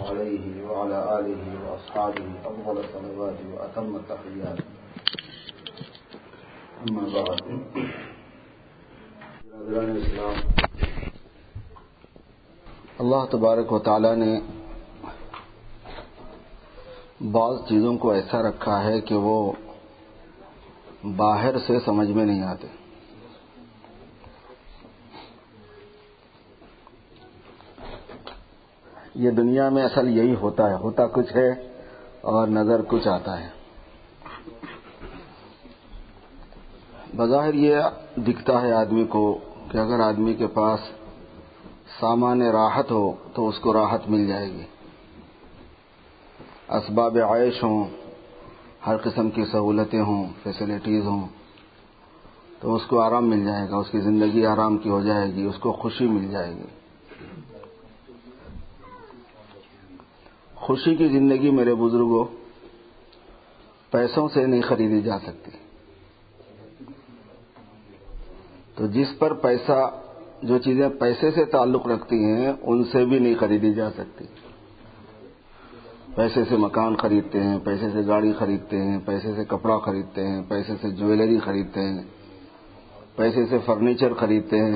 عليه وعلى آله وأصحابه أفضل الصلوات وأتم التحيات. أما بعد، برادران اسلام، اللہ تبارک و تعالی نے بعض چیزوں کو ایسا رکھا ہے کہ وہ باہر سے سمجھ میں نہیں آتے. یہ دنیا میں اصل یہی ہوتا ہے، ہوتا کچھ ہے اور نظر کچھ آتا ہے. بظاہر یہ دکھتا ہے آدمی کو کہ اگر آدمی کے پاس سامان راحت ہو تو اس کو راحت مل جائے گی، اسباب عیش ہوں، ہر قسم کی سہولتیں ہوں، فیسلٹیز ہوں، تو اس کو آرام مل جائے گا، اس کی زندگی آرام کی ہو جائے گی، اس کو خوشی مل جائے گی. خوشی کی زندگی میرے بزرگوں پیسوں سے نہیں خریدی جا سکتی. تو جس پر پیسہ، جو چیزیں پیسے سے تعلق رکھتی ہیں ان سے بھی نہیں خریدی جا سکتی. پیسے سے مکان خریدتے ہیں، پیسے سے گاڑی خریدتے ہیں، پیسے سے کپڑا خریدتے ہیں، پیسے سے جویلری خریدتے ہیں، پیسے سے فرنیچر خریدتے ہیں.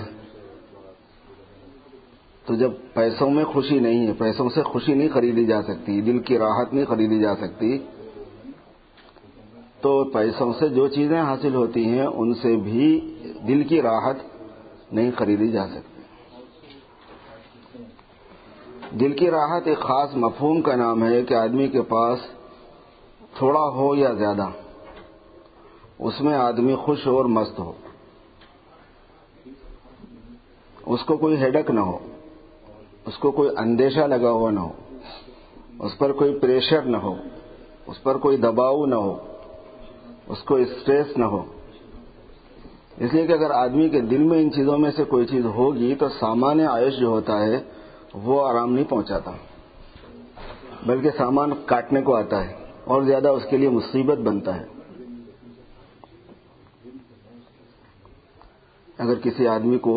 تو جب پیسوں میں خوشی نہیں ہے، پیسوں سے خوشی نہیں خریدی جا سکتی، دل کی راحت نہیں خریدی جا سکتی، تو پیسوں سے جو چیزیں حاصل ہوتی ہیں ان سے بھی دل کی راحت نہیں خریدی جا سکتی. دل کی راحت ایک خاص مفہوم کا نام ہے کہ آدمی کے پاس تھوڑا ہو یا زیادہ، اس میں آدمی خوش ہو اور مست ہو، اس کو کوئی ہیڈک نہ ہو، اس کو کوئی اندیشہ لگا ہوا نہ ہو، اس پر کوئی پریشر نہ ہو، اس پر کوئی دباؤ نہ ہو، اس کو اسٹریس نہ ہو. اس لیے کہ اگر آدمی کے دل میں ان چیزوں میں سے کوئی چیز ہوگی تو سامان عیش جو ہوتا ہے وہ آرام نہیں پہنچاتا، بلکہ سامان کاٹنے کو آتا ہے اور زیادہ اس کے لیے مصیبت بنتا ہے. اگر کسی آدمی کو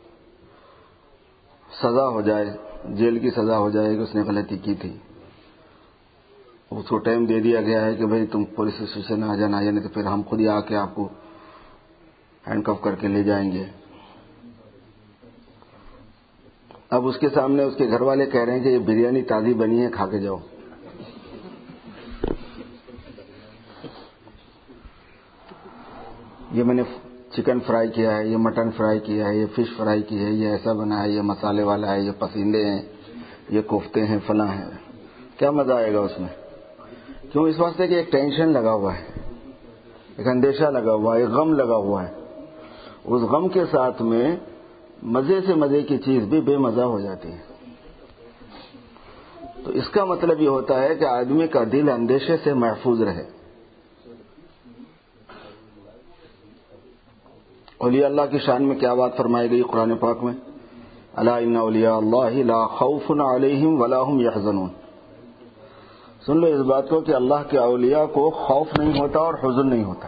سزا ہو جائے، جیل کی سزا ہو جائے کہ اس نے غلطی کی تھی، اس کو ٹائم دے دیا گیا ہے کہ بھئی تم پولیس اسٹیشن آ جانا، یا نہیں تو پھر ہم خود ہی آ کے آپ کو ہینڈ کف کر کے لے جائیں گے. اب اس کے سامنے اس کے گھر والے کہہ رہے ہیں کہ یہ بریانی تازی بنی ہے، کھا کے جاؤ. یہ میں نے چکن فرائی کیا ہے، یہ مٹن فرائی کیا ہے، یہ فش فرائی کی ہے، یہ ایسا بنا ہے، یہ مسالے والا ہے، یہ پسندے ہیں، یہ کوفتے ہیں، فلاں ہیں. کیا مزہ آئے گا اس میں؟ کیوں؟ اس واسطے کہ ایک ٹینشن لگا ہوا ہے، ایک اندیشہ لگا ہوا ہے، ایک غم لگا ہوا ہے. اس غم کے ساتھ میں مزے سے مزے کی چیز بھی بے مزہ ہو جاتی ہے. تو اس کا مطلب یہ ہوتا ہے کہ آدمی کا دل اندیشے سے محفوظ رہے. اولیاء اللہ کی شان میں کیا بات فرمائی گئی قرآن پاک میں؟ الا ان اولیاء اللہ لا خوف علیہم ولا هم يحزنون. سن لو اس بات کو کہ اللہ کے اولیاء کو خوف نہیں ہوتا اور حزن نہیں ہوتا.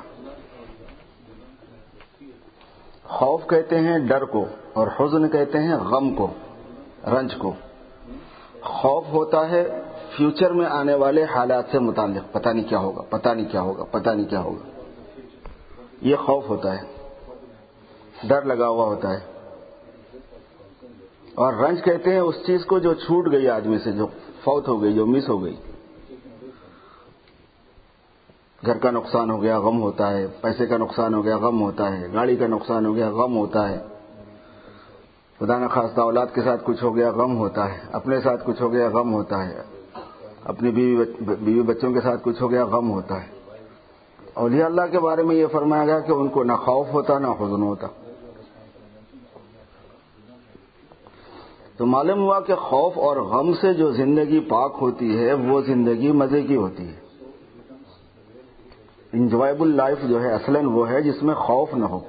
خوف کہتے ہیں ڈر کو، اور حزن کہتے ہیں غم کو، رنج کو. خوف ہوتا ہے فیوچر میں آنے والے حالات سے متعلق، پتہ نہیں کیا ہوگا، پتہ نہیں کیا ہوگا، پتہ نہیں کیا ہوگا، یہ خوف ہوتا ہے، ڈر لگا ہوا ہوتا ہے. اور رنج کہتے ہیں اس چیز کو جو چھوٹ گئی آدمی سے، جو فوت ہو گئی، جو مس ہو گئی. گھر کا نقصان ہو گیا، غم ہوتا ہے. پیسے کا نقصان ہو گیا، غم ہوتا ہے. گاڑی کا نقصان ہو گیا، غم ہوتا ہے. خدا نخواستہ اولاد کے ساتھ کچھ ہو گیا، غم ہوتا ہے. اپنے ساتھ کچھ ہو گیا، غم ہوتا ہے. اپنی بیوی بچوں کے ساتھ کچھ ہو گیا، غم ہوتا ہے. اولیاء اللہ کے بارے میں یہ فرمایا گیا کہ ان کو نہ خوف ہوتا نہ حزن ہوتا. تو معلوم ہوا کہ خوف اور غم سے جو زندگی پاک ہوتی ہے وہ زندگی مزے کی ہوتی ہے. انجوائبل لائف جو ہے اصلاً وہ ہے جس میں خوف نہ ہو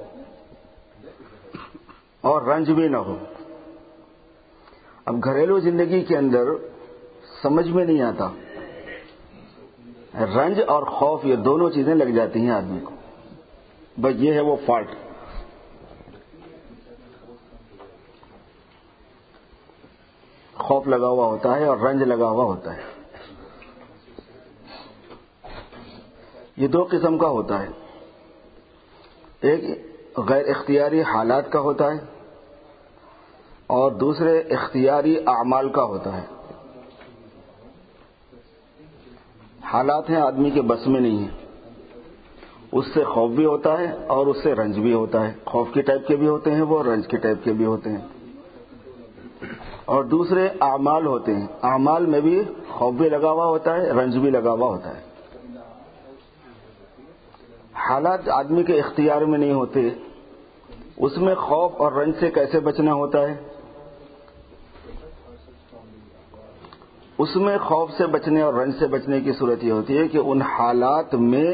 اور رنج بھی نہ ہو. اب گھریلو زندگی کے اندر سمجھ میں نہیں آتا، رنج اور خوف یہ دونوں چیزیں لگ جاتی ہیں آدمی کو. بس یہ ہے وہ فالٹ. خوف لگا ہوا ہوتا ہے اور رنج لگا ہوا ہوتا ہے. یہ دو قسم کا ہوتا ہے. ایک غیر اختیاری حالات کا ہوتا ہے اور دوسرے اختیاری اعمال کا ہوتا ہے. حالات ہیں آدمی کے بس میں نہیں ہیں. اس سے خوف بھی ہوتا ہے اور اس سے رنج بھی ہوتا ہے. خوف کے ٹائپ کے بھی ہوتے ہیں وہ، رنج کے ٹائپ کے بھی ہوتے ہیں. اور دوسرے اعمال ہوتے ہیں. اعمال میں بھی خوف بھی لگا ہوا ہوتا ہے، رنج بھی لگا ہوا ہوتا ہے. حالات آدمی کے اختیار میں نہیں ہوتے. اس میں خوف اور رنج سے کیسے بچنا ہوتا ہے؟ اس میں خوف سے بچنے اور رنج سے بچنے کی صورت یہ ہوتی ہے کہ ان حالات میں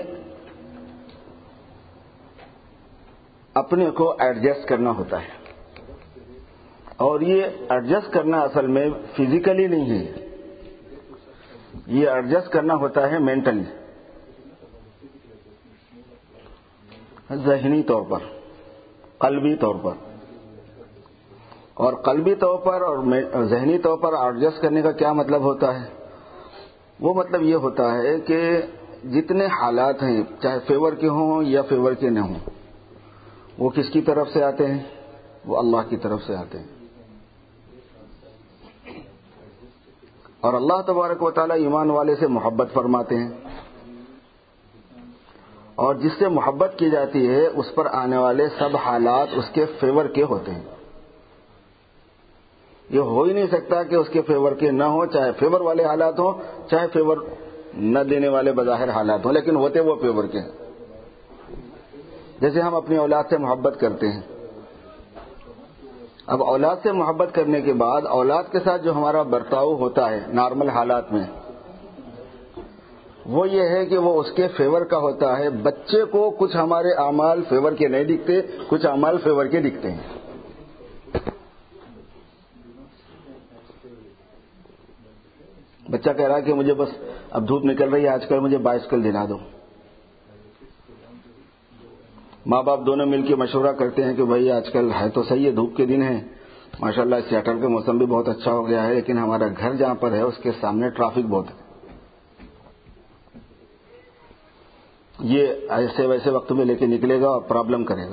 اپنے کو ایڈجسٹ کرنا ہوتا ہے. اور یہ ایڈجسٹ کرنا اصل میں فزیکلی نہیں ہے، یہ ایڈجسٹ کرنا ہوتا ہے مینٹلی، ذہنی طور پر، قلبی طور پر. اور قلبی طور پر اور ذہنی طور پر ایڈجسٹ کرنے کا کیا مطلب ہوتا ہے؟ وہ مطلب یہ ہوتا ہے کہ جتنے حالات ہیں چاہے فیور کے ہوں یا فیور کے نہ ہوں، وہ کس کی طرف سے آتے ہیں؟ وہ اللہ کی طرف سے آتے ہیں. اور اللہ تبارک و تعالی ایمان والے سے محبت فرماتے ہیں، اور جس سے محبت کی جاتی ہے اس پر آنے والے سب حالات اس کے فیور کے ہوتے ہیں. یہ ہو ہی نہیں سکتا کہ اس کے فیور کے نہ ہوں، چاہے فیور والے حالات ہوں چاہے فیور نہ دینے والے بظاہر حالات ہوں، لیکن ہوتے وہ فیور کے ہیں. جیسے ہم اپنی اولاد سے محبت کرتے ہیں. اب اولاد سے محبت کرنے کے بعد اولاد کے ساتھ جو ہمارا برتاؤ ہوتا ہے نارمل حالات میں، وہ یہ ہے کہ وہ اس کے فیور کا ہوتا ہے. بچے کو کچھ ہمارے اعمال فیور کے نہیں دکھتے، کچھ اعمال فیور کے دکھتے ہیں. بچہ کہہ رہا ہے کہ مجھے بس اب دھوپ نکل رہی ہے آج کل، مجھے بائسکل دلا دو. ماں باپ دونوں مل کے مشورہ کرتے ہیں کہ بھائی آج کل ہے تو صحیح ہے، دھوپ کے دن ہیں، ماشاءاللہ سیاٹل کا موسم بھی بہت اچھا ہو گیا ہے، لیکن ہمارا گھر جہاں پر ہے اس کے سامنے ٹریفک بہت ہے. یہ ایسے ویسے وقت میں لے کے نکلے گا اور پرابلم کرے گا.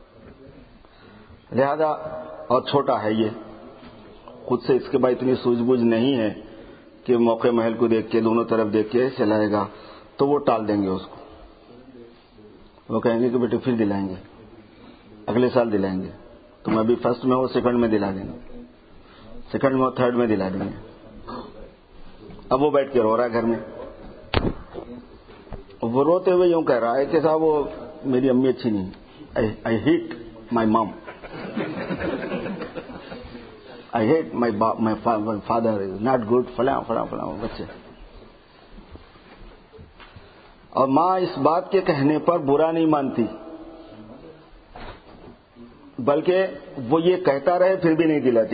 لہذا اور چھوٹا ہے، یہ خود سے اس کے بعد اتنی سوجھ بوجھ نہیں ہے کہ موقع محل کو دیکھ کے دونوں طرف دیکھ کے چلائے گا، تو وہ ٹال دیں گے اس کو. وہ کہیں گے کہ بیٹے پھر دلائیں گے، اگلے سال دلائیں گے. تم ابھی فرسٹ میں ہو، سیکنڈ میں دلا دیں گے، سیکنڈ میں ہو تھرڈ میں دلا دیں گے. اب وہ بیٹھ کے رو رہا ہے گھر میں. وہ روتے ہوئے یوں کہہ رہا ہے کہ صاحب وہ میری امی اچھی نہیں، آئی hate my mom, I hate my father is not good, فلاں فلاں فلاں. بچے اور ماں اس بات کے کہنے پر برا نہیں مانتی، بلکہ وہ یہ کہتا رہے پھر بھی نہیں دلاتی.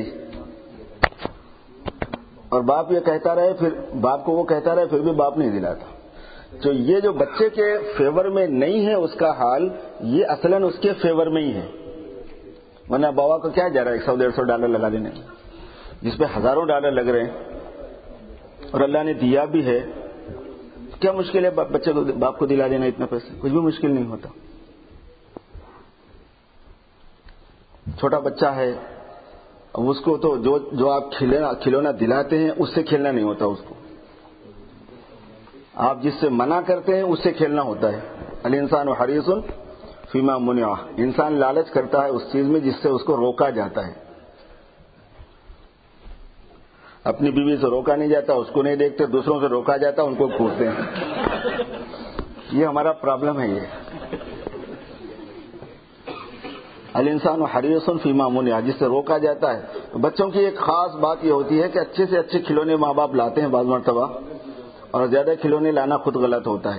اور باپ یہ کہتا رہے، پھر باپ کو وہ کہتا رہے پھر بھی باپ نہیں دلاتا. تو یہ جو بچے کے فیور میں نہیں ہے اس کا حال، یہ اصلاً اس کے فیور میں ہی ہے. ورنہ بابا کو کیا جا رہا ہے $100-150 لگا دینے، جس پہ ہزاروں ڈالر لگ رہے ہیں اور اللہ نے دیا بھی ہے. کیا مشکل ہے بچے کو باپ کو دلا دینا اتنے پیسے؟ کچھ بھی مشکل نہیں ہوتا. چھوٹا بچہ ہے، اب اس کو تو جو آپ کھلونا دلاتے ہیں اس سے کھیلنا نہیں ہوتا. اس کو آپ جس سے منع کرتے ہیں اس سے کھیلنا ہوتا ہے. الانسان حریص فیما منع، انسان لالچ کرتا ہے اس چیز میں جس سے اس کو روکا جاتا ہے. اپنی بیوی سے روکا نہیں جاتا، اس کو نہیں دیکھتے، دوسروں سے روکا جاتا ان کو کوستے ہیں. یہ ہمارا پرابلم ہے. یہ الانسان حریص فیما منع، جس سے روکا جاتا ہے. بچوں کی ایک خاص بات یہ ہوتی ہے کہ اچھے سے اچھے کھلونے ماں باپ لاتے ہیں بعض مرتبہ، اور زیادہ کھلونے لانا خود غلط ہوتا ہے.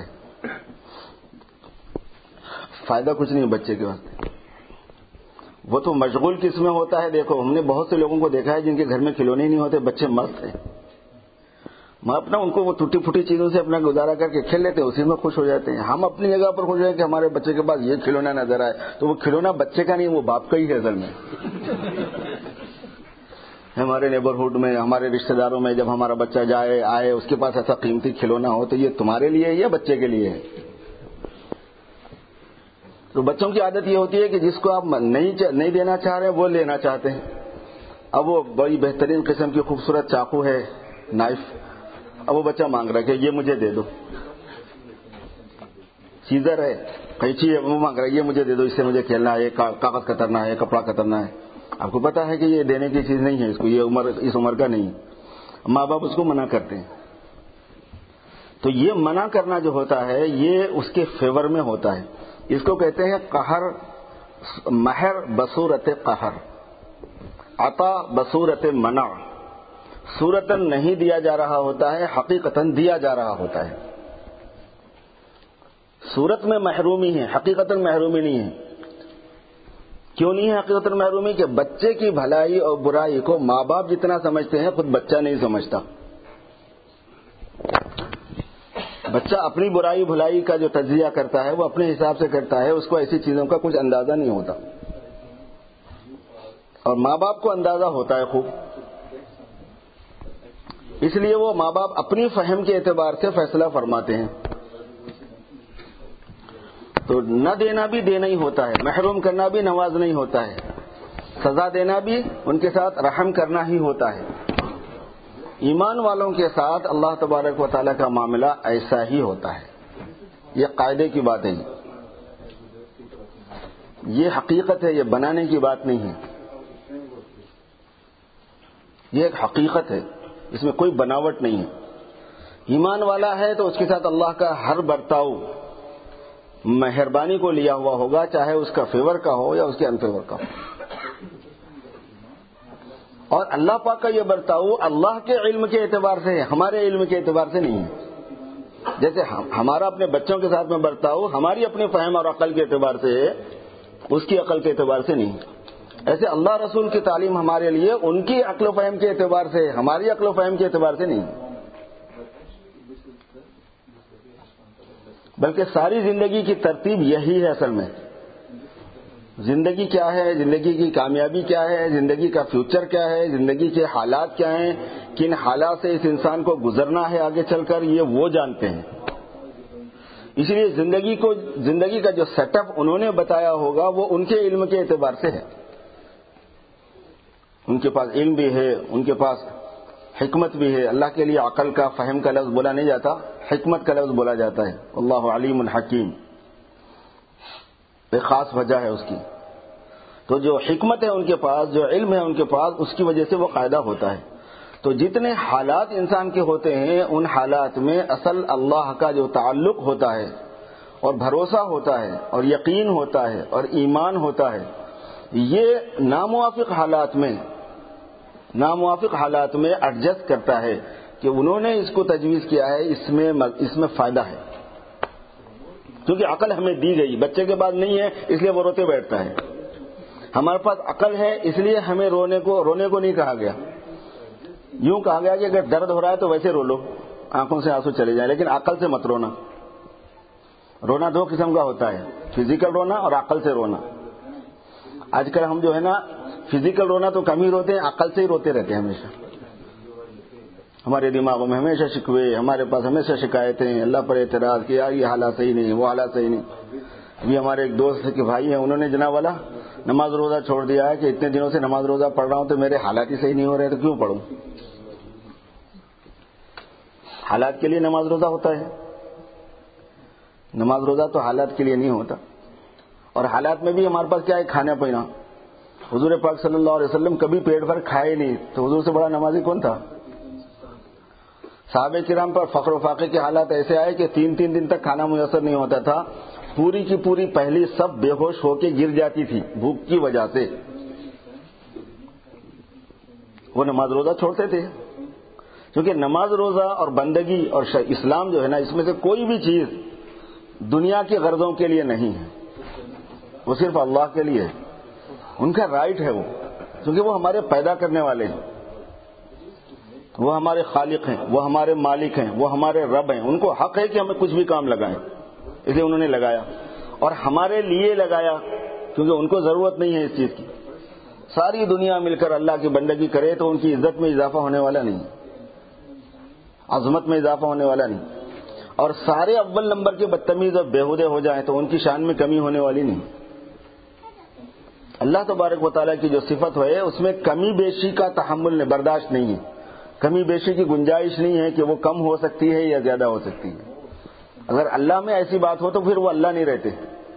فائدہ کچھ نہیں بچے کے واسطے. وہ تو مشغول کس میں ہوتا ہے؟ دیکھو ہم نے بہت سے لوگوں کو دیکھا ہے جن کے گھر میں کھلونے ہی نہیں ہوتے، بچے مست ہیں. میں اپنا ان کو وہ ٹوٹی پھوٹی چیزوں سے اپنا گزارا کر کے کھیل لیتے ہیں، اسی میں خوش ہو جاتے ہیں. ہم اپنی جگہ پر خوش ہیں کہ ہمارے بچے کے پاس یہ کھلونا نظر آئے، تو وہ کھلونا بچے کا نہیں، وہ باپ کا ہی ہے اصل میں. ہمارے نیبرہڈ میں, ہمارے رشتہ داروں میں جب ہمارا بچہ جائے آئے, اس کے پاس ایسا قیمتی کھلونا ہو تو یہ تمہارے لیے ہے یا بچے کے لیے ہے؟ تو بچوں کی عادت یہ ہوتی ہے کہ جس کو آپ نہیں دینا چاہ رہے وہ لینا چاہتے ہیں. اب وہ بڑی بہترین قسم کی خوبصورت چاقو ہے, نائف, اب وہ بچہ مانگ رہا ہے کہ یہ مجھے دے دو. سیزر ہے, قینچی ہے, وہ مانگ رہا ہے یہ مجھے دے دو, اس سے مجھے کھیلنا ہے, کاغذ کترنا ہے, کپڑا کترنا ہے. آپ کو پتا ہے کہ یہ دینے کی چیز نہیں ہے اس کو, یہ اس عمر کا نہیں. ماں باپ اس کو منع کرتے ہیں. تو یہ منع کرنا جو ہوتا ہے یہ اس کے فیور میں ہوتا ہے. اس کو کہتے ہیں قہر, مہر بصورت قہر, عطا بصورت منع. صورتاً نہیں دیا جا رہا ہوتا ہے, حقیقتاً دیا جا رہا ہوتا ہے. صورت میں محرومی ہے, حقیقتاً محرومی نہیں ہے. کیوں نہیں ہے حقیقتاً محرومی؟ کہ بچے کی بھلائی اور برائی کو ماں باپ جتنا سمجھتے ہیں خود بچہ نہیں سمجھتا. بچہ اپنی برائی بھلائی کا جو تجزیہ کرتا ہے وہ اپنے حساب سے کرتا ہے, اس کو ایسی چیزوں کا کچھ اندازہ نہیں ہوتا. اور ماں باپ کو اندازہ ہوتا ہے خوب, اس لیے وہ ماں باپ اپنی فہم کے اعتبار سے فیصلہ فرماتے ہیں. تو نہ دینا بھی دینا ہی ہوتا ہے, محروم کرنا بھی نوازنا ہی ہوتا ہے, سزا دینا بھی ان کے ساتھ رحم کرنا ہی ہوتا ہے. ایمان والوں کے ساتھ اللہ تبارک و تعالیٰ کا معاملہ ایسا ہی ہوتا ہے. یہ قاعدے کی بات ہے, یہ حقیقت ہے, یہ بنانے کی بات نہیں ہے. یہ ایک حقیقت ہے, اس میں کوئی بناوٹ نہیں ہے. ایمان والا ہے تو اس کے ساتھ اللہ کا ہر برتاؤ مہربانی کو لیا ہوا ہوگا, چاہے اس کا فیور کا ہو یا اس کے ان فیور کا ہو. اور اللہ پاک کا یہ برتاؤ اللہ کے علم کے اعتبار سے ہے, ہمارے علم کے اعتبار سے نہیں ہے. جیسے ہمارا اپنے بچوں کے ساتھ میں برتاؤ ہماری اپنی فہم اور عقل کے اعتبار سے ہے, اس کی عقل کے اعتبار سے نہیں. ایسے اللہ رسول کی تعلیم ہمارے لیے ان کی عقل و فہم کے اعتبار سے ہے, ہماری عقل و فہم کے اعتبار سے نہیں. بلکہ ساری زندگی کی ترتیب یہی ہے اصل میں. زندگی کیا ہے, زندگی کی کامیابی کیا ہے, زندگی کا فیوچر کیا ہے, زندگی کے حالات کیا ہیں, کن حالات سے اس انسان کو گزرنا ہے آگے چل کر, یہ وہ جانتے ہیں. اس لیے زندگی کا جو سیٹ اپ انہوں نے بتایا ہوگا وہ ان کے علم کے اعتبار سے ہے. ان کے پاس علم بھی ہے, ان کے پاس حکمت بھی ہے. اللہ کے لیے عقل کا فہم کا لفظ بولا نہیں جاتا, حکمت کا لفظ بولا جاتا ہے. اللہ علیم الحکیم, ایک خاص وجہ ہے اس کی. تو جو حکمت ہے ان کے پاس, جو علم ہے ان کے پاس, اس کی وجہ سے وہ قاعدہ ہوتا ہے. تو جتنے حالات انسان کے ہوتے ہیں ان حالات میں اصل اللہ کا جو تعلق ہوتا ہے اور بھروسہ ہوتا ہے اور یقین ہوتا ہے اور ایمان ہوتا ہے, یہ ناموافق حالات میں ایڈجسٹ کرتا ہے کہ انہوں نے اس کو تجویز کیا ہے, اس میں فائدہ ہے. کیونکہ عقل ہمیں دی گئی, بچے کے پاس نہیں ہے اس لیے وہ روتے بیٹھتا ہے. ہمارے پاس عقل ہے اس لیے ہمیں رونے کو نہیں کہا گیا. یوں کہا گیا کہ اگر درد ہو رہا ہے تو ویسے رو لو, آنکھوں سے آنسو چلے جائیں, لیکن عقل سے مت رونا. رونا دو قسم کا ہوتا ہے, فزیکل رونا اور عقل سے رونا. آج کل ہم جو ہے نا فزیکل رونا تو کم ہی روتے ہیں, عقل سے ہی روتے رہتے ہیں ہمیشہ. ہمارے دماغوں میں ہمیشہ شکوے, ہمارے پاس ہمیشہ شکایتیں, اللہ پر اعتراض کہ یار یہ حالات صحیح نہیں, وہ حالات صحیح نہیں. ابھی ہمارے ایک دوست کے بھائی ہیں, انہوں نے جناب والا نماز روزہ چھوڑ دیا ہے کہ اتنے دنوں سے نماز روزہ پڑھ رہا ہوں تو میرے حالات ہی صحیح نہیں ہو رہے تو کیوں پڑھوں. حالات کے لیے نماز روزہ ہوتا ہے, نماز روزہ تو حالات کے لیے نہیں ہوتا. اور حالات میں بھی ہمارے پاس کیا ہے, کھانا پینا. حضور پاک صلی اللہ علیہ وسلم کبھی پیٹ بھر کھائے نہیں, تو حضور سے بڑا نمازی کون تھا؟ صحابہ کرام پر فقر و فاقے کے حالات ایسے آئے کہ 3 دن تک کھانا میسر نہیں ہوتا تھا. پوری کی پوری پہلی سب بے ہوش ہو کے گر جاتی تھی بھوک کی وجہ سے. وہ نماز روزہ چھوڑتے تھے, کیونکہ نماز روزہ اور بندگی اور اسلام جو ہے نا, اس میں سے کوئی بھی چیز دنیا کے غرضوں کے لیے نہیں ہے, وہ صرف اللہ کے لیے ہے. ان کا رائٹ ہے وہ, کیونکہ وہ ہمارے پیدا کرنے والے ہیں, وہ ہمارے خالق ہیں, وہ ہمارے مالک ہیں, وہ ہمارے رب ہیں. ان کو حق ہے کہ ہمیں کچھ بھی کام لگائیں, اس لیے انہوں نے لگایا, اور ہمارے لیے لگایا, کیونکہ ان کو ضرورت نہیں ہے اس چیز کی. ساری دنیا مل کر اللہ کی بندگی کرے تو ان کی عزت میں اضافہ ہونے والا نہیں، عظمت میں اضافہ ہونے والا نہیں، اور سارے اول نمبر کے بدتمیز اور بیہودے ہو جائیں تو ان کی شان میں کمی ہونے والی نہیں۔ اللہ تبارک و تعالیٰ کی جو صفت ہے اس میں کمی بیشی کا تحمل برداشت نہیں ہے، کمی بیشی کی گنجائش نہیں ہے کہ وہ کم ہو سکتی ہے یا زیادہ ہو سکتی ہے۔ اگر اللہ میں ایسی بات ہو تو پھر وہ اللہ نہیں رہتے۔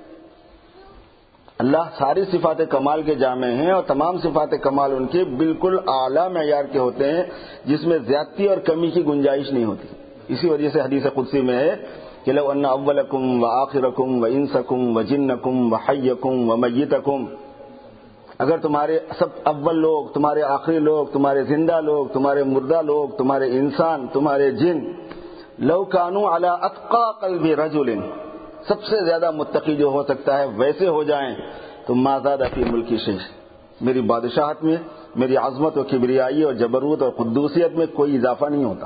اللہ ساری صفات کمال کے جامع ہیں اور تمام صفات کمال ان کے بالکل اعلیٰ معیار کے ہوتے ہیں جس میں زیادتی اور کمی کی گنجائش نہیں ہوتی۔ اسی وجہ سے حدیث قدسی میں ہے کہ لو ان اولکم وآخرکم وانسکم وجنکم وحیکم ومیتکم، اگر تمہارے سب اول لوگ، تمہارے آخری لوگ، تمہارے زندہ لوگ، تمہارے مردہ لوگ، تمہارے انسان، تمہارے جن، لو کانوا علی اتقى قلب رجل، سب سے زیادہ متقی جو ہو سکتا ہے ویسے ہو جائیں تو ما زاد فی ملکی شیء، میری بادشاہت میں میری عظمت و کبریائی اور جبروت اور قدوسیت میں کوئی اضافہ نہیں ہوتا۔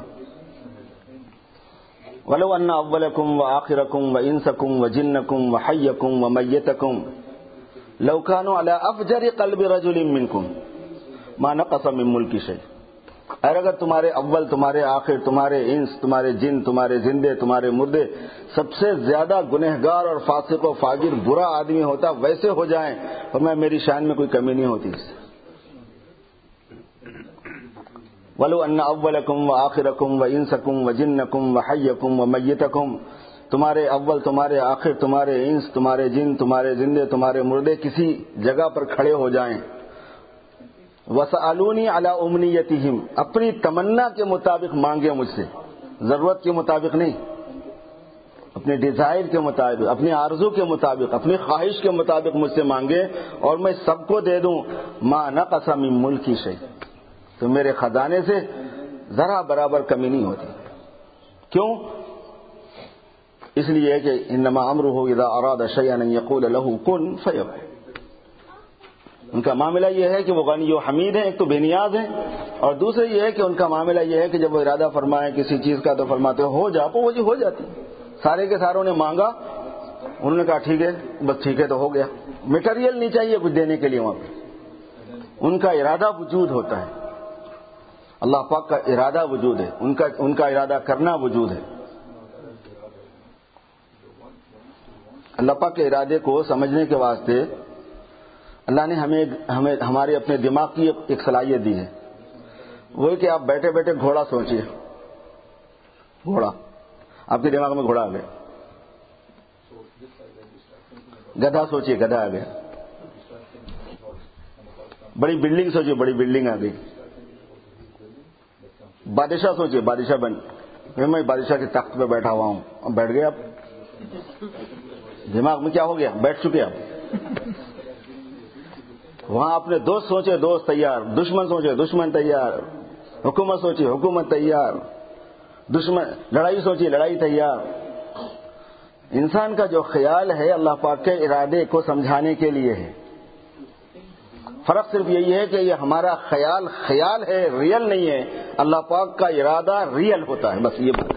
وَلَوْ أَنَّ أَوَّلَكُمْ وَآخِرَكُمْ وَإِنسَكُمْ وَجِنَّكُمْ وَحَيَّكُمْ وَمَيِّتَكُمْ لَوْ كَانُوا عَلَى أَفْجَرِ قَلْبِ رَجُلٍ مِّنكُمْ مَا نَقَصَ مِن مُلْكِ شَيْءٍ، اور اگر تمہارے اول، تمہارے آخر، تمہارے انس، تمہارے جن، تمہارے زندے، تمہارے مردے سب سے زیادہ گنہگار اور فاسق و فاجر برا آدمی ہوتا ویسے ہو جائیں، فرمایا میری شان میں کوئی کمی نہیں ہوتی اس سے۔ وَلَوْ أَنَّ أَوَّلَكُمْ وَآخِرَكُمْ وَإِنسَكُمْ وَجِنَّكُمْ وَحَيَّكُمْ وَمَيِّتَكُمْ، تمہارے اول، تمہارے آخر، تمہارے انس، تمہارے جن، تمہارے زندے، تمہارے مردے کسی جگہ پر کھڑے ہو جائیں، وَسَأَلُونِي عَلَىٰ أُمْنِيَّتِهِمْ، اپنی تمنا کے مطابق مانگے مجھ سے، ضرورت کے مطابق نہیں، اپنے ڈیزائر کے مطابق، اپنی آرزو کے مطابق، اپنی خواہش کے مطابق مجھ سے مانگے اور میں سب کو دے دوں، مَا نَقَصَ مِن مُلْكِ شَيْءٍ، تو میرے خزانے سے ذرا برابر کمی نہیں ہوتی۔ کیوں؟ اس لیے کہ انما امرہ اذا اراد شیئا ان یقول له کن فیکون، ان کا معاملہ یہ ہے کہ وہ غنی و حمید ہیں، ایک تو بے نیاز ہیں، اور دوسرے یہ ہے کہ ان کا معاملہ یہ ہے کہ جب وہ ارادہ فرمائیں کسی چیز کا تو فرماتے ہو جا، تو وہ جی ہو جاتی۔ سارے کے ساروں نے مانگا، انہوں نے کہا ٹھیک ہے، بس ٹھیک ہے تو ہو گیا، میٹیریل نہیں چاہیے کچھ دینے کے لیے، وہاں پہ ان کا ارادہ وجود ہوتا ہے، اللہ پاک کا ارادہ وجود ہے، ان کا ارادہ کرنا وجود ہے۔ اللہ پاک کے ارادے کو سمجھنے کے واسطے اللہ نے ہمیں ہمارے اپنے دماغ کی ایک صلاحیت دی ہے، وہ ہے کہ آپ بیٹھے بیٹھے گھوڑا سوچیے، گھوڑا آپ کے دماغ میں گھوڑا آ گیا، گدھا سوچیے، گدھا آ گیا، بڑی بلڈنگ سوچیے، بڑی بلڈنگ آ گئی، بادشاہ سوچیے، بادشاہ بن، میں بادشاہ کے تخت پہ بیٹھا ہوا ہوں، اب بیٹھ گئے آپ، دماغ میں کیا ہو گیا، بیٹھ چکے آپ۔ وہاں اپنے دوست سوچے، دوست تیار، دشمن سوچے، دشمن تیار، حکومت سوچی، حکومت تیار، دشمن، لڑائی سوچی، لڑائی تیار۔ انسان کا جو خیال ہے اللہ پاک کے ارادے کو سمجھانے کے لیے ہے۔ فرق صرف یہی ہے کہ یہ ہمارا خیال ہے، ریئل نہیں ہے، اللہ پاک کا ارادہ ریئل ہوتا ہے، بس یہ بات ہے۔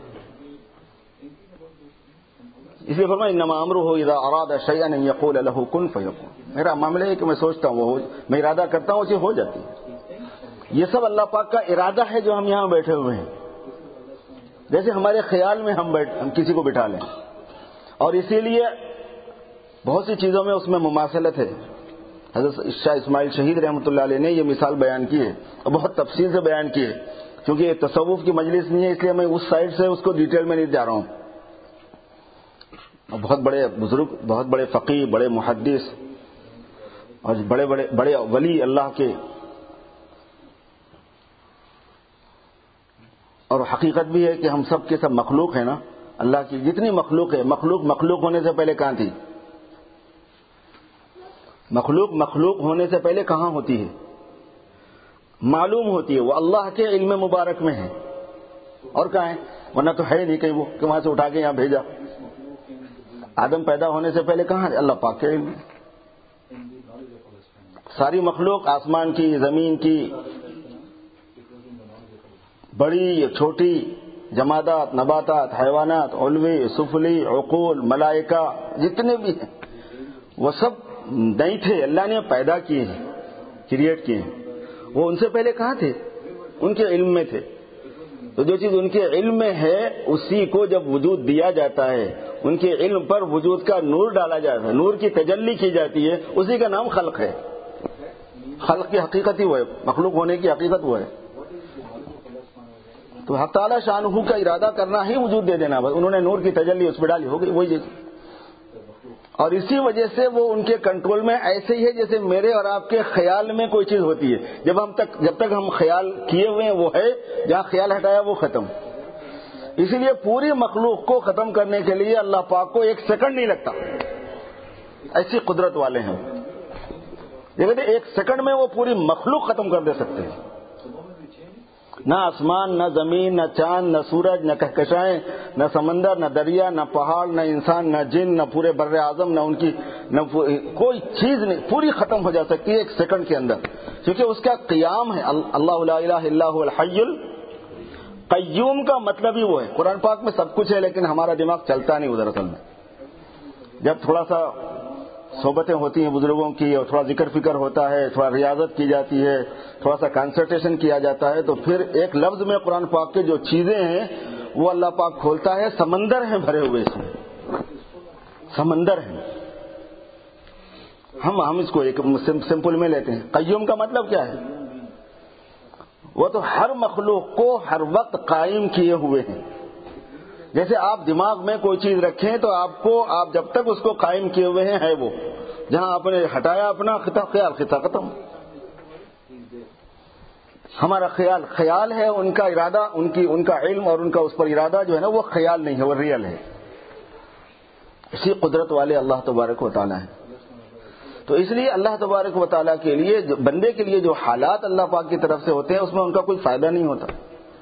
اس لیے فرمایا انما امرہ اذا اراد شیئا ان یقول له کن فیکون، میرا معاملہ ہے کہ میں سوچتا ہوں، میں ارادہ کرتا ہوں، اسے ہو جاتی ہے۔ یہ سب اللہ پاک کا ارادہ ہے جو ہم یہاں بیٹھے ہوئے ہیں، جیسے ہمارے خیال میں ہم کسی کو بٹھا لیں، اور اسی لیے بہت سی چیزوں میں اس میں مماثلت ہے۔ حضرت شاہ اسماعیل شہید رحمۃ اللہ علیہ نے یہ مثال بیان کی ہے اور بہت تفصیل سے بیان کی ہے، کیونکہ یہ تصوف کی مجلس نہیں ہے، اس لیے میں اس سائڈ سے اس کو ڈیٹیل میں نہیں جا رہا ہوں۔ بہت بڑے بزرگ، بہت بڑے فقیہ، بڑے محدث اور بڑے ولی اللہ کے، اور حقیقت بھی ہے کہ ہم سب کے سب مخلوق ہیں نا، اللہ کی جتنی مخلوق ہے، مخلوق ہونے سے پہلے کہاں تھی؟ مخلوق ہونے سے پہلے کہاں ہوتی ہے؟ معلوم ہوتی ہے، وہ اللہ کے علم مبارک میں ہے، اور کہاں ہے؟ ورنہ تو ہے نہیں کہیں، وہ کہ وہاں سے اٹھا کے یہاں بھیجا۔ آدم پیدا ہونے سے پہلے کہاں ہے؟ اللہ پاک کے علم میں۔ ساری مخلوق، آسمان کی، زمین کی، بڑی چھوٹی جمادات، نباتات، حیوانات، علوی، سفلی، عقول، ملائکہ، جتنے بھی ہیں وہ سب نہیں تھے، اللہ نے پیدا کیے ہیں، کریٹ کیے ہیں. وہ ان سے پہلے کہاں تھے؟ ان کے علم میں تھے. تو جو چیز ان کے علم میں ہے اسی کو جب وجود دیا جاتا ہے، ان کے علم پر وجود کا نور ڈالا جاتا ہے، نور کی تجلی کی جاتی ہے، اسی کا نام خلق ہے. خلق کی حقیقت ہی وہ ہے، مخلوق ہونے کی حقیقت وہ ہے. تو حق تعالی شانہ کا ارادہ کرنا ہی وجود دے دینا، بس انہوں نے نور کی تجلی اس پہ ڈالی، ہو گئی وہی چیز. اور اسی وجہ سے وہ ان کے کنٹرول میں ایسے ہی ہے جیسے میرے اور آپ کے خیال میں کوئی چیز ہوتی ہے. جب تک ہم خیال کیے ہوئے ہیں وہ ہے، جہاں خیال ہٹایا وہ ختم. اسی لیے پوری مخلوق کو ختم کرنے کے لیے اللہ پاک کو 1 سیکنڈ نہیں لگتا. ایسی قدرت والے ہیں. دیکھتے 1 سیکنڈ میں وہ پوری مخلوق ختم کر دے سکتے ہیں. نہ آسمان، نہ زمین، نہ چاند، نہ سورج، نہ کہکشائیں، نہ سمندر، نہ دریا، نہ پہاڑ، نہ انسان، نہ جن، نہ پورے بر اعظم، نہ ان کی کوئی چیز نہیں، پوری ختم ہو جا سکتی ہے 1 سیکنڈ کے اندر، کیونکہ اس کا قیام ہے. اللہ لا الہ الا هو الحی القیوم کا مطلب ہی وہ ہے. قرآن پاک میں سب کچھ ہے لیکن ہمارا دماغ چلتا نہیں ادھر. اصل میں جب تھوڑا سا صحبتیں ہوتی ہیں بزرگوں کی اور تھوڑا ذکر فکر ہوتا ہے، تھوڑا ریاضت کی جاتی ہے، تھوڑا سا کنسنٹریشن کیا جاتا ہے، تو پھر ایک لفظ میں قرآن پاک کے جو چیزیں ہیں وہ اللہ پاک کھولتا ہے. سمندر ہیں بھرے ہوئے، اس میں سمندر ہیں. ہم اس کو ایک سمپل میں لیتے ہیں. قیوم کا مطلب کیا ہے؟ وہ تو ہر مخلوق کو ہر وقت قائم کیے ہوئے ہیں. جیسے آپ دماغ میں کوئی چیز رکھیں تو آپ جب تک اس کو قائم کیے ہوئے ہیں ہے وہ، جہاں آپ نے ہٹایا اپنا خیال ختم. ہمارا خیال ہے، ان کا ارادہ، ان کا علم اور ان کا اس پر ارادہ جو ہے نا وہ خیال نہیں ہے، وہ ریئل ہے. اسی قدرت والے اللہ تبارک و تعالیٰ ہیں. تو اس لیے اللہ تبارک و تعالیٰ کے لیے بندے کے لیے جو حالات اللہ پاک کی طرف سے ہوتے ہیں اس میں ان کا کوئی فائدہ نہیں ہوتا،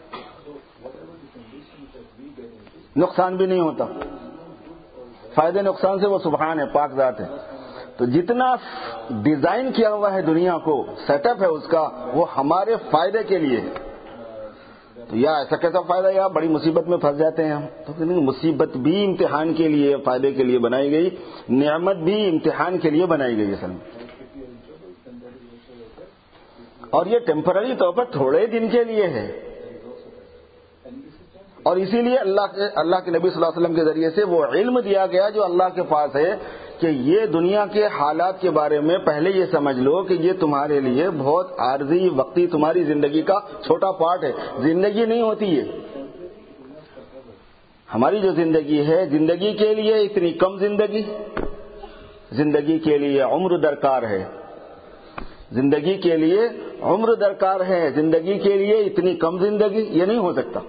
نقصان بھی نہیں ہوتا. فائدے نقصان سے وہ سبحان ہے، پاک ذات ہے. تو جتنا ڈیزائن کیا ہوا ہے دنیا کو، سیٹ اپ ہے اس کا، وہ ہمارے فائدے کے لیے. تو یا ایسا کیسا فائدہ، یا بڑی مصیبت میں پھنس جاتے ہیں ہم. تو مصیبت بھی امتحان کے لیے، فائدے کے لیے بنائی گئی، نعمت بھی امتحان کے لیے بنائی گئی اصل میں. اور یہ ٹیمپرری طور پر تھوڑے دن کے لیے ہے. اور اسی لیے اللہ کے نبی صلی اللہ علیہ وسلم کے ذریعے سے وہ علم دیا گیا جو اللہ کے پاس ہے، کہ یہ دنیا کے حالات کے بارے میں پہلے یہ سمجھ لو کہ یہ تمہارے لیے بہت عارضی وقتی تمہاری زندگی کا چھوٹا پارٹ ہے. زندگی نہیں ہوتی ہے. ہماری جو زندگی ہے، زندگی کے لیے اتنی کم زندگی کے لیے عمر درکار ہے. زندگی کے لیے عمر درکار ہے، زندگی کے لیے اتنی کم زندگی، یہ نہیں ہو سکتا.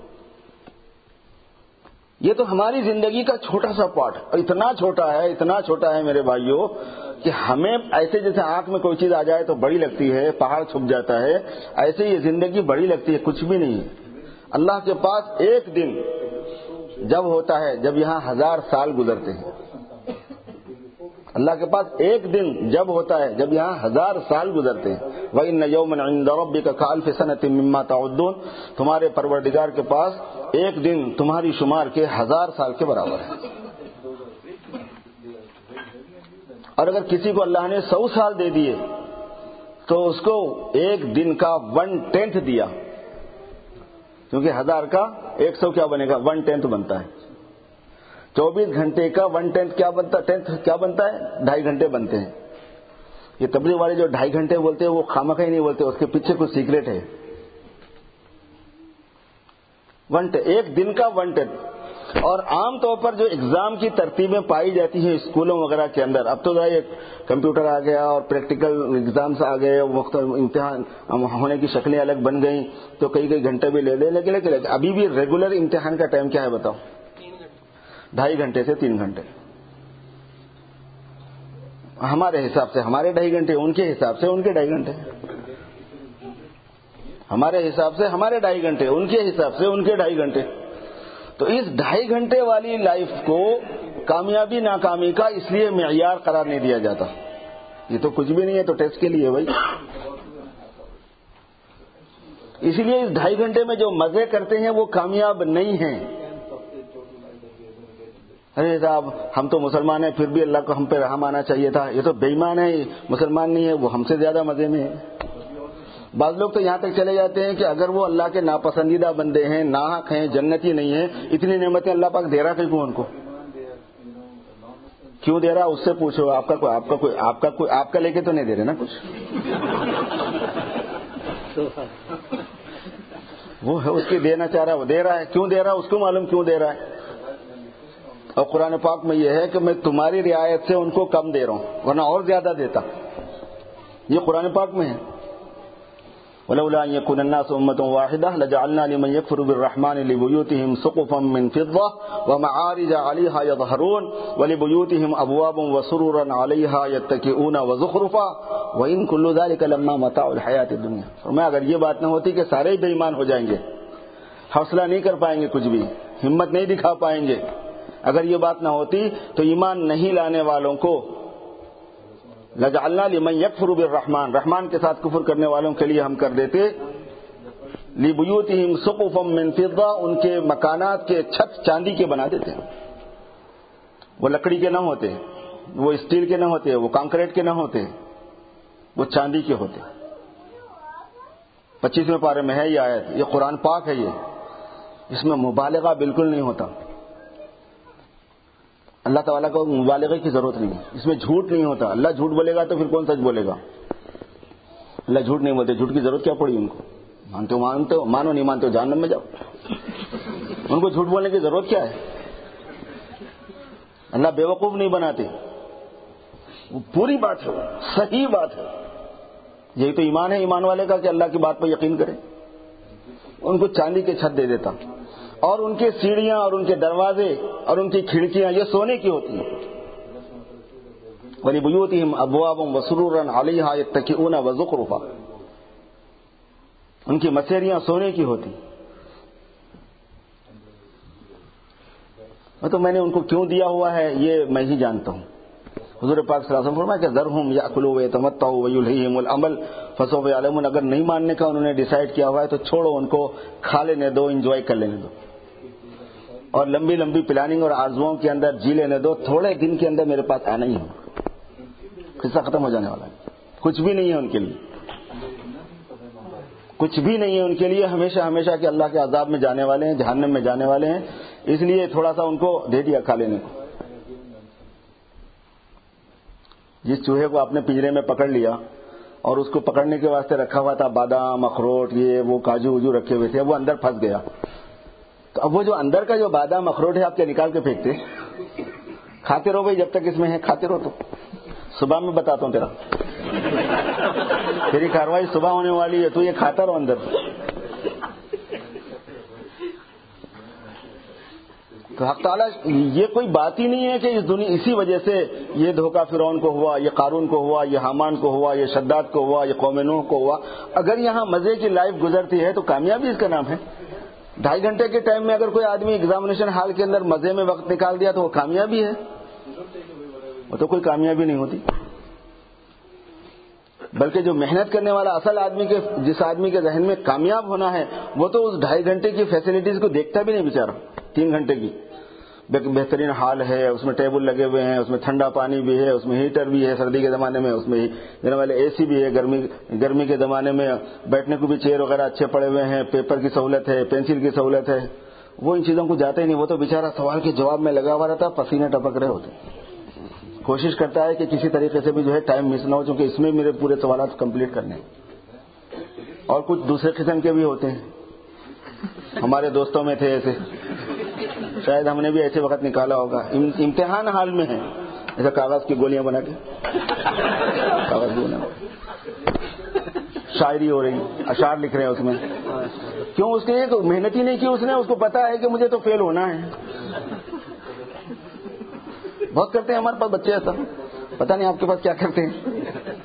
یہ تو ہماری زندگی کا چھوٹا سا پارٹ، اتنا چھوٹا ہے میرے بھائیوں کہ ہمیں ایسے جیسے آنکھ میں کوئی چیز آ جائے تو بڑی لگتی ہے، پہاڑ چھپ جاتا ہے، ایسے یہ زندگی بڑی لگتی ہے، کچھ بھی نہیں ہے. اللہ کے پاس ایک دن جب ہوتا ہے جب یہاں 1000 سال گزرتے ہیں. اللہ کے پاس ایک دن جب ہوتا ہے جب یہاں 1000 سال گزرتے ہیں. وَإِنَّ يَوْمًا عِندَ رَبِّكَ كَأَلْفِ سَنَةٍ مِّمَّا تَعُدُّونَ. تمہارے پروردگار کے پاس ایک دن تمہاری شمار کے 1000 سال کے برابر ہے. اور اگر کسی کو اللہ نے 100 سال دے دیے تو اس کو ایک دن کا 1/10 دیا، کیونکہ 1000 کا 100 کیا بنے گا، 1/10 بنتا ہے. 24 گھنٹے کا 1/10 کیا بنتا ہے 2.5 گھنٹے بنتے ہیں. یہ تبلیغ والے جو 2.5 گھنٹے بولتے ہیں وہ خامخواہ ہی نہیں بولتے، اس کے پیچھے کچھ سیکریٹ ہے. ایک دن کا 1/10. اور عام طور پر جو اگزام کی ترتیبیں پائی جاتی ہیں اسکولوں وغیرہ کے اندر، اب تو کمپیوٹر آ گیا اور پریکٹیکل اگزامس آ گئے، مختلف امتحان ہونے کی شکلیں الگ بن گئیں، تو کئی گھنٹے بھی لے لیں. لیکن ابھی بھی ریگولر امتحان کا ٹائم کیا ہے بتاؤ؟ 2.5 گھنٹے سے 3 گھنٹے. ہمارے حساب سے ہمارے 2.5 گھنٹے، ان کے حساب سے ان کے 2.5 گھنٹے. ہمارے حساب سے ہمارے 2.5 گھنٹے، ان کے حساب سے ان کے 2.5 گھنٹے. تو اس 2.5 گھنٹے والی لائف کو کامیابی ناکامی کا اس لیے معیار قرار نہیں دیا جاتا. یہ تو کچھ بھی نہیں ہے، تو ٹیسٹ کے لیے بھائی. اسی لیے اس 2.5 گھنٹے میں جو مزے کرتے ہیں وہ کامیاب نہیں ہیں. ارے صاحب ہم تو مسلمان ہیں پھر بھی اللہ کو ہم پہ رحم آنا چاہیے تھا، یہ تو بے ایمان ہے، مسلمان نہیں ہے، وہ ہم سے زیادہ مزے میں ہے۔ بعض لوگ تو یہاں تک چلے جاتے ہیں کہ اگر وہ اللہ کے ناپسندیدہ بندے ہیں، ناحق ہیں، جنتی نہیں ہیں، اتنی نعمتیں اللہ پاک دے رہا کیوں ان کو؟ کیوں دے رہا اس سے پوچھو، آپ کا لے کے تو نہیں دے رہے نا کچھ؟ وہ ہے اس کی دینا چاہ رہا ہے، وہ دے رہا ہے، کیوں دے رہا ہے اس کو معلوم کیوں دے رہا ہے۔ اور قرآن پاک میں یہ ہے کہ میں تمہاری رعایت سے ان کو کم دے رہا ہوں ورنہ اور زیادہ دیتا، یہ قرآن پاک میں ہے۔ ولولا ان يكون الناس امه واحده لجعلنا لمن يكفر بالرحمن لبيوتهم سقفا من فضه ومعارج عليها يظهرون ولبيوتهم ابواب وسررا عليها يتكئون وزخرفا وان كل ذلك لما متاع الحياه الدنيا۔ فرمایا اگر یہ بات نہ ہوتی کہ سارے بے ایمان ہو جائیں گے، حوصلہ نہیں کر پائیں گے، کچھ بھی ہمت نہیں دکھا پائیں گے، اگر یہ بات نہ ہوتی تو ایمان نہیں لانے والوں کو لجعلنا لمن یکفر بالرحمن، رحمان کے ساتھ کفر کرنے والوں کے لیے ہم کر دیتے لبیوتہم سقفا من فضہ، ان کے مکانات کے چھت چاندی کے بنا دیتے، وہ لکڑی کے نہ ہوتے، وہ اسٹیل کے نہ ہوتے، وہ کانکریٹ کے نہ ہوتے، وہ چاندی کے ہوتے۔ 25ویں پارے میں ہے یہ آیت، یہ قرآن پاک ہے، یہ اس میں مبالغہ بالکل نہیں ہوتا، اللہ تعالیٰ کو مبالغے کی ضرورت نہیں ہے، اس میں جھوٹ نہیں ہوتا۔ اللہ جھوٹ بولے گا تو پھر کون سچ بولے گا؟ اللہ جھوٹ نہیں بولتے، جھوٹ کی ضرورت کیا پڑی ان کو؟ مانتے ہو مانو، نہیں مانتے ہو جہنم میں جاؤ، ان کو جھوٹ بولنے کی ضرورت کیا ہے؟ اللہ بیوقوف نہیں بناتے، وہ پوری بات ہے، صحیح بات ہے۔ یہی تو ایمان ہے ایمان والے کا کہ اللہ کی بات پر یقین کرے۔ ان کو چاندی کے چھت دے دیتا، اور ان کے سیڑھیاں اور ان کے دروازے اور ان کی کھڑکیاں یہ سونے کی ہوتی ہیں۔ وَلِبُيُوتِهِمْ أَبْوَابٌ وَسُرُرًا عَلَيْهَا يَتَّكِئُونَ وَزُخْرُفًا، ان کی مسیریاں سونے کی ہوتی۔ تو میں نے ان کو کیوں دیا ہوا ہے یہ میں ہی جانتا ہوں۔ حضور پاک صلی اللہ علیہ وسلم فرمایا کہ ذرہم یأکلوا ویتمتعوا ویلہیہم العمل فسوف یعلمون، اگر نہیں ماننے کا انہوں نے ڈیسائیڈ کیا ہوا ہے تو چھوڑو ان کو، کھا لینے دو، انجوائے کر لینے دو، اور لمبی لمبی پلاننگ اور آرزوؤں کے اندر جی لینے دو، تھوڑے دن کے اندر میرے پاس آنا ہی ہوگا، قصہ ختم ہو جانے والا ہے۔ کچھ بھی نہیں ہے ان کے لیے، کچھ بھی نہیں ہے ان کے لیے، ہمیشہ ہمیشہ کے اللہ کے عذاب میں جانے والے ہیں، جہنم میں جانے والے ہیں، اس لیے تھوڑا سا ان کو دے دیا کھا لینے کو۔ جس چوہے کو آپ نے پنجرے میں پکڑ لیا اور اس کو پکڑنے کے واسطے رکھا ہوا تھا بادام اخروٹ یہ وہ کاجو وجو رکھے ہوئے تھے، وہ اندر پھنس گیا، تو اب وہ جو اندر کا جو بادام اخروٹ ہے آپ کیا نکال کے پھینکتے؟ کھاتے رہو بھائی، جب تک اس میں ہے کھاتے رہو، تو صبح میں بتاتا ہوں تیرا تیری کاروائی صبح ہونے والی ہے، تو یہ کھاتا رہو اندر۔ تو حق تعالیٰ یہ کوئی بات ہی نہیں ہے کہ اس دنیا اسی وجہ سے یہ دھوکہ فرعون کو ہوا، یہ قارون کو ہوا، یہ حامان کو ہوا، یہ شداد کو ہوا، یہ قوم نوح کو ہوا۔ اگر یہاں مزے کی لائف گزرتی ہے تو کامیابی اس کا نام ہے۔ 2.5 گھنٹے کے ٹائم میں اگر کوئی آدمی ایگزامینیشن ہال کے اندر مزے میں وقت نکال دیا تو وہ کامیابی ہے، وہ تو کوئی کامیابی نہیں ہوتی۔ بلکہ جو محنت کرنے والا اصل آدمی کے جس آدمی کے ذہن میں کامیاب ہونا ہے وہ تو اس 2.5 گھنٹے کی فیسلٹیز کو دیکھتا بھی نہیں بیچارہ۔ 3 گھنٹے کی بہترین حال ہے، اس میں ٹیبل لگے ہوئے ہیں، اس میں ٹھنڈا پانی بھی ہے، اس میں ہیٹر بھی ہے سردی کے زمانے میں، اس میں دینے والے اے سی بھی ہے، گرمی کے زمانے میں بیٹھنے کو بھی چیئر وغیرہ اچھے پڑے ہوئے ہیں، پیپر کی سہولت ہے، پینسل کی سہولت ہے۔ وہ ان چیزوں کو جاتا ہی نہیں، وہ تو بیچارہ سوال کے جواب میں لگا ہوا رہتا، پسینے ٹپک رہے ہوتے، کوشش کرتا ہے کہ کسی طریقے سے بھی جو ہے ٹائم مس نہ ہو، چونکہ اس میں میرے پورے سوالات کمپلیٹ کرنے ہیں۔ اور کچھ دوسرے قسم کے بھی ہوتے ہیں، ہمارے دوستوں میں تھے ایسے، شاید ہم نے بھی ایسے وقت نکالا ہوگا، امتحان حال میں ہے، ایسا کاغذ کی گولیاں بنا کے کاغذ کی گولیاں، شاعری ہو رہی، اشعار لکھ رہے ہیں اس میں، کیوں؟ اس کے لیے تو محنت ہی نہیں کی اس نے، اس کو پتا ہے کہ مجھے تو فیل ہونا ہے۔ بہت کرتے ہیں ہمارے پاس بچے ایسا، پتہ نہیں آپ کے پاس کیا کرتے ہیں۔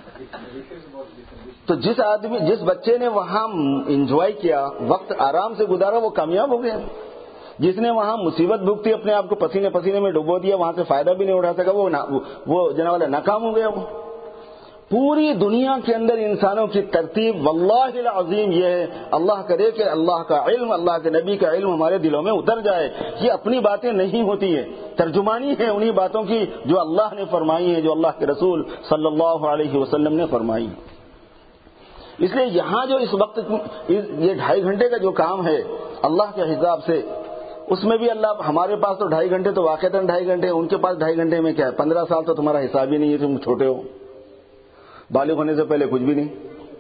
تو جس بچے نے وہاں انجوائے کیا، وقت آرام سے گزارا، وہ کامیاب ہو گیا۔ جس نے وہاں مصیبت بھگتی، اپنے آپ کو پسینے پسینے میں ڈبو دیا، وہاں سے فائدہ بھی نہیں اٹھا سکا، وہ جناب والا ناکام ہو گیا۔ وہ پوری دنیا کے اندر انسانوں کی ترتیب واللہ العظیم یہ ہے، اللہ کرے کہ اللہ کا علم، اللہ کے نبی کا علم ہمارے دلوں میں اتر جائے. یہ اپنی باتیں نہیں ہوتی ہے، ترجمانی ہے انہی باتوں کی جو اللہ نے فرمائی ہے، جو اللہ کے رسول صلی اللہ علیہ وسلم نے فرمائی. اس لیے یہاں جو اس وقت یہ 2.5 گھنٹے کا جو کام ہے اللہ کے حساب سے، اس میں بھی اللہ، ہمارے پاس تو 2.5 گھنٹے تو واقعتاً 2.5 گھنٹے، ان کے پاس 2.5 گھنٹے میں کیا ہے؟ 15 سال تو تمہارا حساب ہی نہیں ہے، تم چھوٹے ہو، بالغ ہونے سے پہلے کچھ بھی نہیں.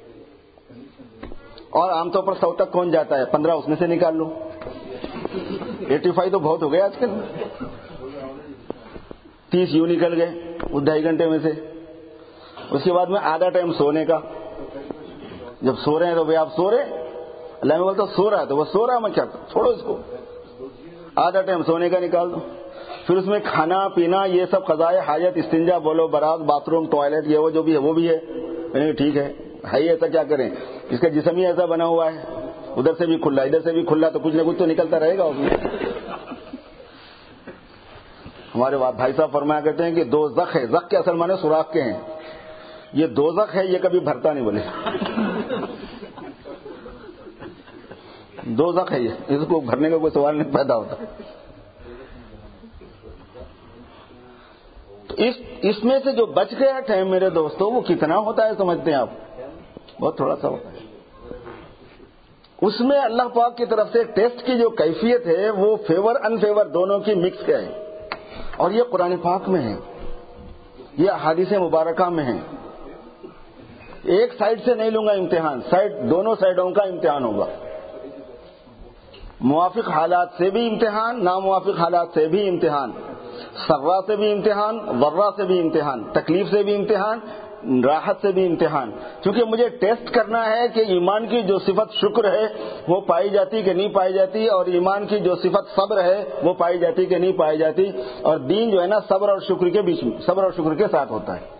اور عام طور پر 100 تک کون جاتا ہے؟ 15 اس میں سے نکال لو. 85 تو بہت ہو گیا آج کل. 30 یوں نکل گئے اس 2.5 گھنٹے میں سے. اس کے بعد میں آدھا ٹائم سونے کا. جب سو رہے ہیں تو بھائی آپ سو رہے، اللہ میں بولتا سو رہا ہے تو وہ سو رہا، میں کیا چھوڑو اس کو. آدھا ٹائم سونے کا نکال دو. پھر اس میں کھانا پینا، یہ سب قضائے حاجت، استنجا بولو، براز، باتھ روم، ٹوائلٹ، یہ وہ جو بھی ہے وہ بھی ہے. میں نے ٹھیک ہے ہی ایسا، کیا کریں، اس کا جسم ہی ایسا بنا ہوا ہے، ادھر سے بھی کھلا ادھر سے بھی کھلا، تو کچھ نہ کچھ تو نکلتا رہے گا. ہمارے بھائی صاحب فرمایا کرتے ہیں کہ دوزخ ہے، زخ کے اصل معنی سوراخ کے ہیں، یہ دوزخ ہے، یہ کبھی بھرتا نہیں بولے. دوزخ ہے یہ، اس کو بھرنے کا کوئی سوال نہیں پیدا ہوتا. تو اس میں سے جو بچ گیا ٹائم میرے دوستوں، وہ کتنا ہوتا ہے سمجھتے ہیں آپ؟ بہت تھوڑا سا ہوتا ہے. اس میں اللہ پاک کی طرف سے ٹیسٹ کی جو کیفیت ہے وہ فیور ان فیور دونوں کی مکس کا ہے. اور یہ قرآن پاک میں ہے، یہ احادیث مبارکہ میں ہے. ایک سائڈ سے نہیں لوں گا امتحان، دونوں سائڈوں کا امتحان ہوگا. موافق حالات سے بھی امتحان، ناموافق حالات سے بھی امتحان، سرا سے بھی امتحان، ضرا سے بھی امتحان، تکلیف سے بھی امتحان، راحت سے بھی امتحان. کیونکہ مجھے ٹیسٹ کرنا ہے کہ ایمان کی جو صفت شکر ہے وہ پائی جاتی کہ نہیں پائی جاتی، اور ایمان کی جو صفت صبر ہے وہ پائی جاتی کہ نہیں پائی جاتی. اور دین جو ہے نا صبر اور شکر کے بیچ میں، صبر اور شکر کے ساتھ ہوتا ہے.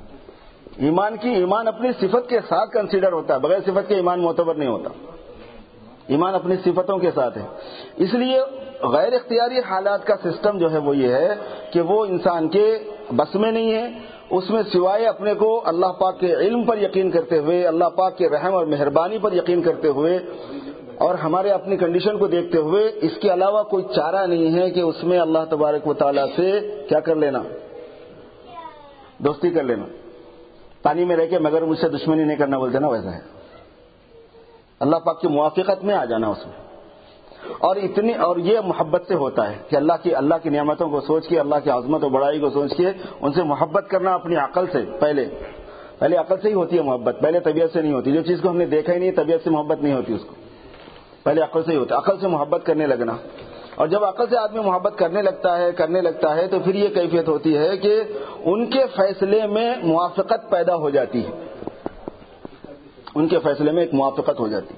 ایمان اپنی صفت کے ساتھ کنسیڈر ہوتا ہے، بغیر صفت کے ایمان معتبر نہیں ہوتا. ایمان اپنی صفتوں کے ساتھ ہے. اس لیے غیر اختیاری حالات کا سسٹم جو ہے وہ یہ ہے کہ وہ انسان کے بس میں نہیں ہے. اس میں سوائے اپنے کو اللہ پاک کے علم پر یقین کرتے ہوئے، اللہ پاک کے رحم اور مہربانی پر یقین کرتے ہوئے، اور ہمارے اپنی کنڈیشن کو دیکھتے ہوئے، اس کے علاوہ کوئی چارہ نہیں ہے کہ اس میں اللہ تبارک و تعالیٰ سے کیا کر لینا، دوستی کر لینا. پانی میں رہ کے مگر مجھ سے دشمنی نہیں کرنا بولتے نا، ویسا ہے. اللہ پاک کی موافقت میں آ جانا اس میں. اور یہ محبت سے ہوتا ہے کہ اللہ کی نعمتوں کو سوچ کے، اللہ کی عظمت و بڑائی کو سوچ کے ان سے محبت کرنا اپنی عقل سے. پہلے عقل سے ہی ہوتی ہے محبت، پہلے طبیعت سے نہیں ہوتی. جو چیز کو ہم نے دیکھا ہی نہیں، طبیعت سے محبت نہیں ہوتی، اس کو پہلے عقل سے ہی ہوتا ہے. عقل سے محبت کرنے لگنا. اور جب عقل سے آدمی محبت کرنے لگتا ہے تو پھر یہ کیفیت ہوتی ہے کہ ان کے فیصلے میں موافقت پیدا ہو جاتی ہے. ان کے فیصلے میں ایک موافقت ہو جاتی ہے.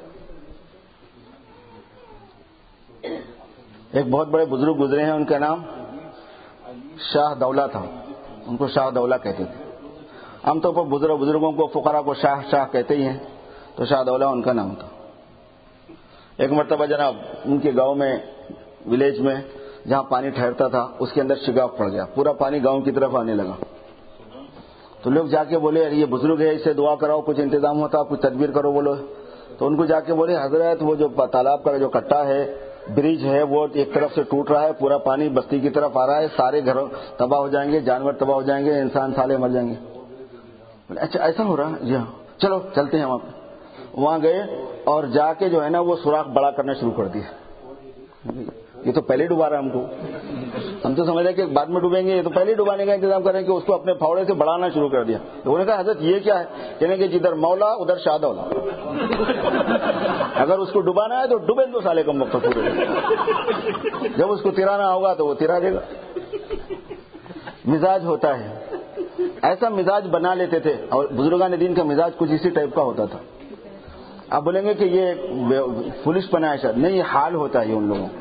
ایک بہت بڑے بزرگ گزرے ہیں، ان کا نام شاہ دولہ تھا. ان کو شاہ دولہ کہتے تھے. عام طور پر بزرگوں کو، فقراء کو شاہ کہتے ہی ہیں، تو شاہ دولہ ان کا نام تھا. ایک مرتبہ جناب ان کے گاؤں میں، ولیج میں جہاں پانی ٹھہرتا تھا، اس کے اندر شگاف پڑ گیا. پورا پانی گاؤں کی طرف آنے لگا. تو لوگ جا کے بولے یہ بزرگ ہے، اسے دعا کراؤ، کچھ انتظام ہوتا، کچھ تدبیر کرو بولو. تو ان کو جا کے بولے حضرت وہ جو تالاب کا جو کٹا ہے، برج ہے، وہ ایک طرف سے ٹوٹ رہا ہے، پورا پانی بستی کی طرف آ رہا ہے، سارے گھر تباہ ہو جائیں گے، جانور تباہ ہو جائیں گے، انسان سالے مر جائیں گے. بولے اچھا ایسا ہو رہا ہے؟ جی ہاں، چلو چلتے ہیں وہاں گئے اور جا کے جو ہے نا وہ سوراخ بڑا کرنا شروع کر دیا. یہ تو پہلے ڈبا رہا ہے ہم کو. ہم تو سمجھ رہے کہ بعد میں ڈوبیں گے، یہ تو پہلے ڈبانے کا انتظام کریں کہ اس کو اپنے پھاوڑے سے بڑھانا شروع کر دیا. تو انہوں نے کہا حضرت یہ کیا ہے؟ کہنے کہ جدھر مولا ادھر شاہ دولا. اگر اس کو ڈبانا ہے تو ڈوبے تو سالے کم وقت پورے. جب اس کو ترانا ہوگا تو وہ ترا دے گا. مزاج ہوتا ہے، ایسا مزاج بنا لیتے تھے. اور بزرگان دین کا مزاج کچھ اسی ٹائپ کا ہوتا تھا. آپ بولیں گے کہ یہ فلش پنا ہے، شاید نہیں، یہ حال ہوتا ہے. یہ ان لوگوں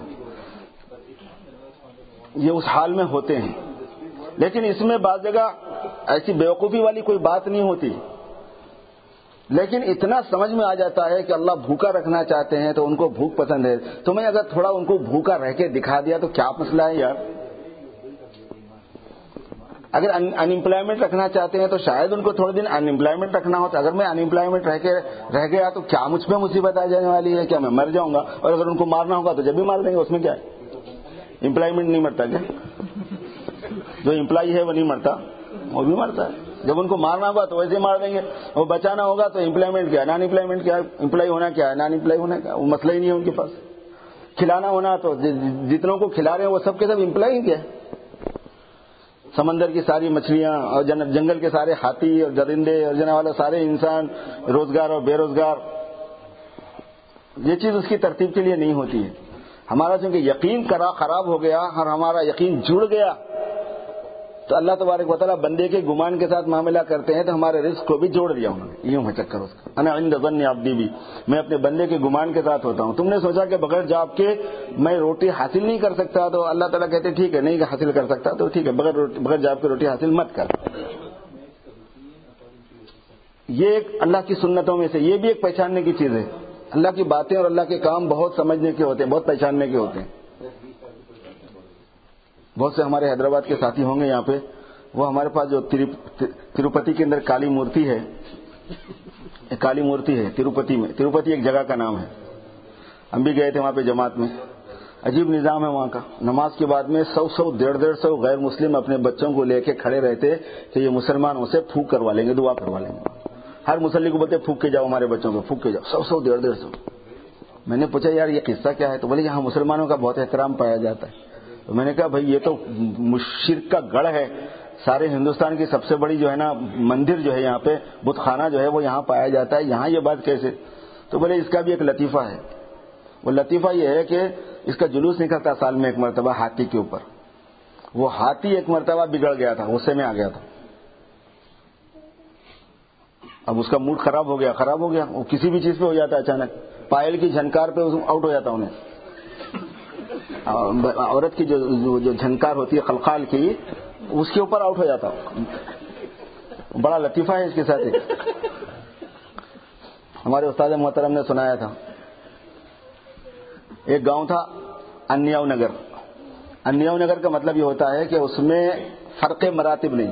یہ اس حال میں ہوتے ہیں. لیکن اس میں بعض جگہ ایسی بیوقوفی والی کوئی بات نہیں ہوتی، لیکن اتنا سمجھ میں آ جاتا ہے کہ اللہ بھوکا رکھنا چاہتے ہیں تو ان کو بھوک پسند ہے. تو میں اگر تھوڑا ان کو بھوکا رہ کے دکھا دیا تو کیا مسئلہ ہے یار؟ اگر ان امپلائمنٹ رکھنا چاہتے ہیں تو شاید ان کو تھوڑے دن ان امپلائمنٹ رکھنا ہو. تو اگر میں ان امپلائمنٹ رہ گیا تو کیا مجھ پہ مصیبت آ جانے والی ہے؟ کیا میں مر جاؤں گا؟ اور اگر ان کو مارنا ہوگا تو جب بھی مار دیں گے, اس میں کیا ہے؟ امپلائمنٹ نہیں مرتا کیا؟ جو امپلائی ہے وہ نہیں مرتا, وہ بھی مرتا ہے. جب ان کو مارنا ہوگا تو ویسے مار دیں گے, وہ بچانا ہوگا تو امپلائمنٹ کیا ہے, نان امپلائمنٹ کیا ہے, امپلائی ہونا کیا ہے, نان امپلائی ہونا کیا ہے, وہ مسئلہ ہی نہیں ہے ان کے پاس. کھلانا ہونا تو جتنوں کو کھلا رہے ہیں وہ سب کے سب امپلائی کیا ہے. سمندر کی ساری مچھلیاں اور جنگل کے سارے ہاتھی اور درندے اور جنا والا سارے انسان, روزگار اور بے روزگار, یہ چیز اس کی ترتیب کے لیے نہیں ہوتی ہے. ہمارا چونکہ یقین خراب ہو گیا اور ہمارا یقین جڑ گیا تو اللہ تبارک و تعالیٰ بندے کے گمان کے ساتھ معاملہ کرتے ہیں, تو ہمارے رزق کو بھی جوڑ دیا انہوں نے. یوں ہے چکر اس کا, انا عند ظن عبدی بھی, میں اپنے بندے کے گمان کے ساتھ ہوتا ہوں. تم نے سوچا کہ بغیر جاب کے میں روٹی حاصل نہیں کر سکتا, تو اللہ تعالیٰ کہتے ٹھیک ہے, نہیں حاصل کر سکتا تو ٹھیک ہے, بغیر جاب کے روٹی حاصل مت کر. یہ ایک اللہ کی سنتوں میں سے, یہ بھی ایک پہچاننے کی چیز ہے. اللہ کی باتیں اور اللہ کے کام بہت سمجھنے کے ہوتے ہیں, بہت پہچاننے کے ہوتے ہیں. بہت سے ہمارے حیدرآباد کے ساتھی ہوں گے یہاں پہ, وہ ہمارے پاس جو تروپتی کے اندر کالی مورتی ہے, کالی مورتی ہے تروپتی میں. تروپتی ایک جگہ کا نام ہے, ہم بھی گئے تھے وہاں پہ جماعت میں. عجیب نظام ہے وہاں کا. نماز کے بعد میں 100 150 غیر مسلم اپنے بچوں کو لے کے کھڑے رہتے کہ یہ مسلمانوں سے پھونک کروا لیں گے, دعا کروا لیں گے. ہر مسلم کو بولتے پھونک کے جاؤ ہمارے بچوں کو, پھونک کے جاؤ. 100 150. میں نے پوچھا یار یہ قصہ کیا ہے؟ تو بولے یہاں مسلمانوں کا بہت احترام پایا جاتا ہے. تو میں نے کہا بھائی یہ تو شرک کا گڑھ ہے, سارے ہندوستان کی سب سے بڑی جو ہے نا مندر جو ہے یہاں پہ, بت خانہ جو ہے وہ یہاں پایا جاتا ہے, یہاں یہ بات کیسے؟ تو بولے اس کا بھی ایک لطیفہ ہے. وہ لطیفہ یہ ہے کہ اس کا جلوس نکلتا سال میں ایک مرتبہ ہاتھی کے اوپر. وہ ہاتھی ایک مرتبہ بگڑ گیا تھا, غصے میں آ گیا تھا. اب اس کا موڈ خراب ہو گیا. وہ کسی بھی چیز پہ ہو جاتا ہے اچانک, پائل کی جھنکار پہ آؤٹ ہو جاتا انہیں. عورت کی جو جھنکار ہوتی ہے خلخال کی, اس کے اوپر آؤٹ ہو جاتا. بڑا لطیفہ ہے اس کے ساتھ. ہمارے استاد محترم نے سنایا تھا, ایک گاؤں تھا انیاؤ نگر. انیاؤ نگر کا مطلب یہ ہوتا ہے کہ اس میں فرق مراتب نہیں,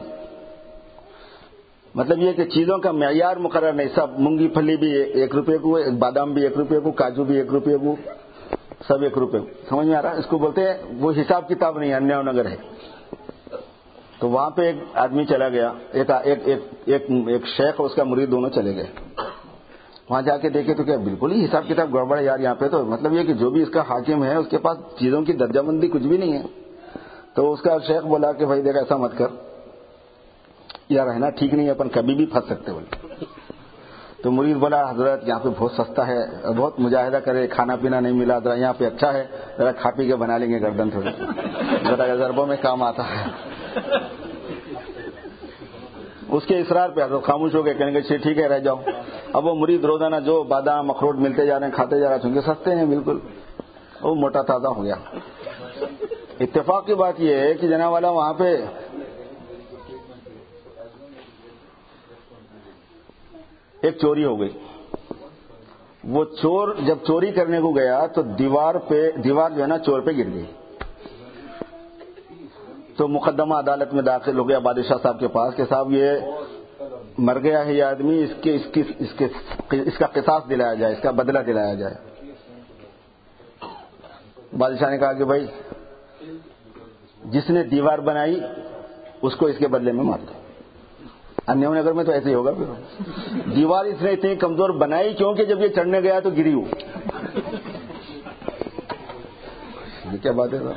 مطلب یہ کہ چیزوں کا معیار مقرر نہیں. سب مونگی پھلی بھی 1 روپے کو, بادام بھی 1 روپے کو, کاجو بھی 1 روپے کو, سب 1 روپے کو. سمجھ میں آ رہا ہے؟ اس کو بولتے ہیں, وہ حساب کتاب نہیں, انیاؤ نگر ہے. تو وہاں پہ ایک آدمی چلا گیا, ایک شیخ اور اس کا مرید دونوں چلے گئے. وہاں جا کے دیکھے تو کیا بالکل ہی حساب کتاب گڑبڑ ہے یار یہاں پہ. تو مطلب یہ کہ جو بھی اس کا حاکم ہے اس کے پاس چیزوں کی درجہ بندی کچھ بھی نہیں ہے. تو اس کا شیخ بولا کہ بھائی دیکھ ایسا مت کر یار, رہنا ٹھیک نہیں ہے, اپن کبھی بھی پھنس سکتے بولے. تو مرید بولا حضرت یہاں پہ بہت سستا ہے, بہت مجاہدہ کرے, کھانا پینا نہیں ملا, ذرا یہاں پہ اچھا ہے, ذرا کھا پی کے بنا لیں گے گردن تھوڑی, ذرا ضربوں میں کام آتا ہے. اس کے اصرار پہ حضرت خاموش ہو گئے, کہنے گے ٹھیک ہے رہ جاؤ. اب وہ مرید روزانہ جو بادام اخروٹ ملتے جا رہے ہیں کھاتے جا رہے ہیں, چونکہ سستے ہیں بالکل, وہ موٹا تازہ ہو گیا. اتفاق کی بات یہ ہے کہ جناب والا وہاں پہ ایک چوری ہو گئی. وہ چور جب چوری کرنے کو گیا تو دیوار جو ہے نا چور پہ گر گئی. تو مقدمہ عدالت میں داخل ہو گیا بادشاہ صاحب کے پاس کہ صاحب یہ مر گیا ہے یہ آدمی, اس کا قصاص دلایا جائے, اس کا بدلہ دلایا جائے. بادشاہ نے کہا کہ بھائی جس نے دیوار بنائی اس کو اس کے بدلے میں مار دو. انیاؤ نگر میں تو ایسے ہی ہوگا. پھر دیوار اس نے اتنی کمزور بنائی کیونکہ جب یہ چڑھنے گیا تو گری. ہو یہ کیا بات ہے سر.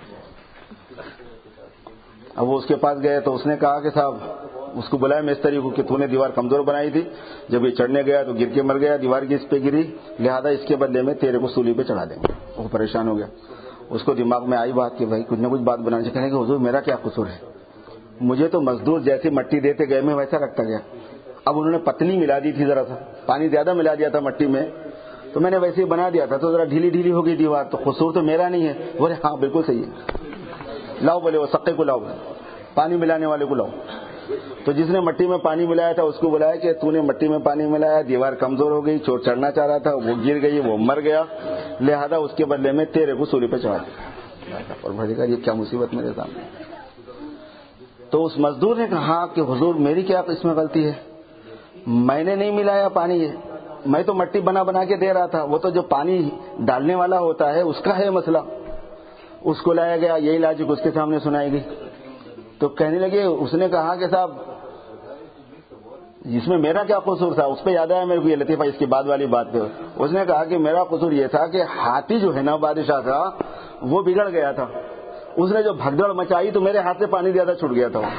اب وہ اس کے پاس گئے تو اس نے کہا کہ صاحب, اس کو بلایا مستری کو کہ تو نے دیوار کمزور بنائی تھی, جب یہ چڑھنے گیا تو گر کے مر گیا, دیوار کی اس پہ گری, لہذا اس کے بدلے میں تیرے کو سولی پہ چڑھا دیں گے. وہ پریشان ہو گیا. اس کو دماغ میں آئی بات کہ بھائی کچھ نہ کچھ بات بنانے سے. کہنے کہ حضور میرا کیا قصور ہے, مجھے تو مزدور جیسی مٹی دیتے گئے میں ویسا رکھتا گیا. اب انہوں نے پتلی ملا دی تھی, ذرا سا پانی زیادہ ملا دیا تھا مٹی میں, تو میں نے ویسے ہی بنا دیا تھا, تو ذرا ڈھیلی ہو گئی دیوار, تو قصور تو میرا نہیں ہے. بولے ہاں بالکل صحیح ہے, لاؤ. بولے وہ سقے کو لاؤ, پانی ملانے والے کو لاؤ. تو جس نے مٹی میں پانی ملایا تھا اس کو بلایا کہ تو نے مٹی میں پانی ملایا, دیوار کمزور ہو گئی, چور چڑھنا چاہ رہا تھا, وہ گر گئی, وہ مر گیا, لہذا اس کے بدلے میں تیرے کو سولی پہ چڑھا دیا. اور بھائی یہ کیا مصیبت میرے سامنے. تو اس مزدور نے کہا کہ حضور میری کیا اس میں غلطی ہے، میں نے نہیں ملایا پانی، میں تو مٹی بنا بنا کے دے رہا تھا، وہ تو جو پانی ڈالنے والا ہوتا ہے اس کا ہے مسئلہ۔ اس کو لایا گیا، یہی لاجک اس کے سامنے سنائی گئی، تو کہنے لگے، اس نے کہا کہ صاحب اس میں میرا کیا قصور تھا؟ اس پہ یاد آیا میرے کو یہ لطیفہ اس کی بعد والی بات پہ۔ اس نے کہا کہ میرا قصور یہ تھا کہ ہاتھی جو ہے نا بادشاہ کا وہ بگڑ گیا تھا، اس نے جو بھگدڑ مچائی تو میرے ہاتھ سے پانی زیادہ چھوٹ گیا تھا۔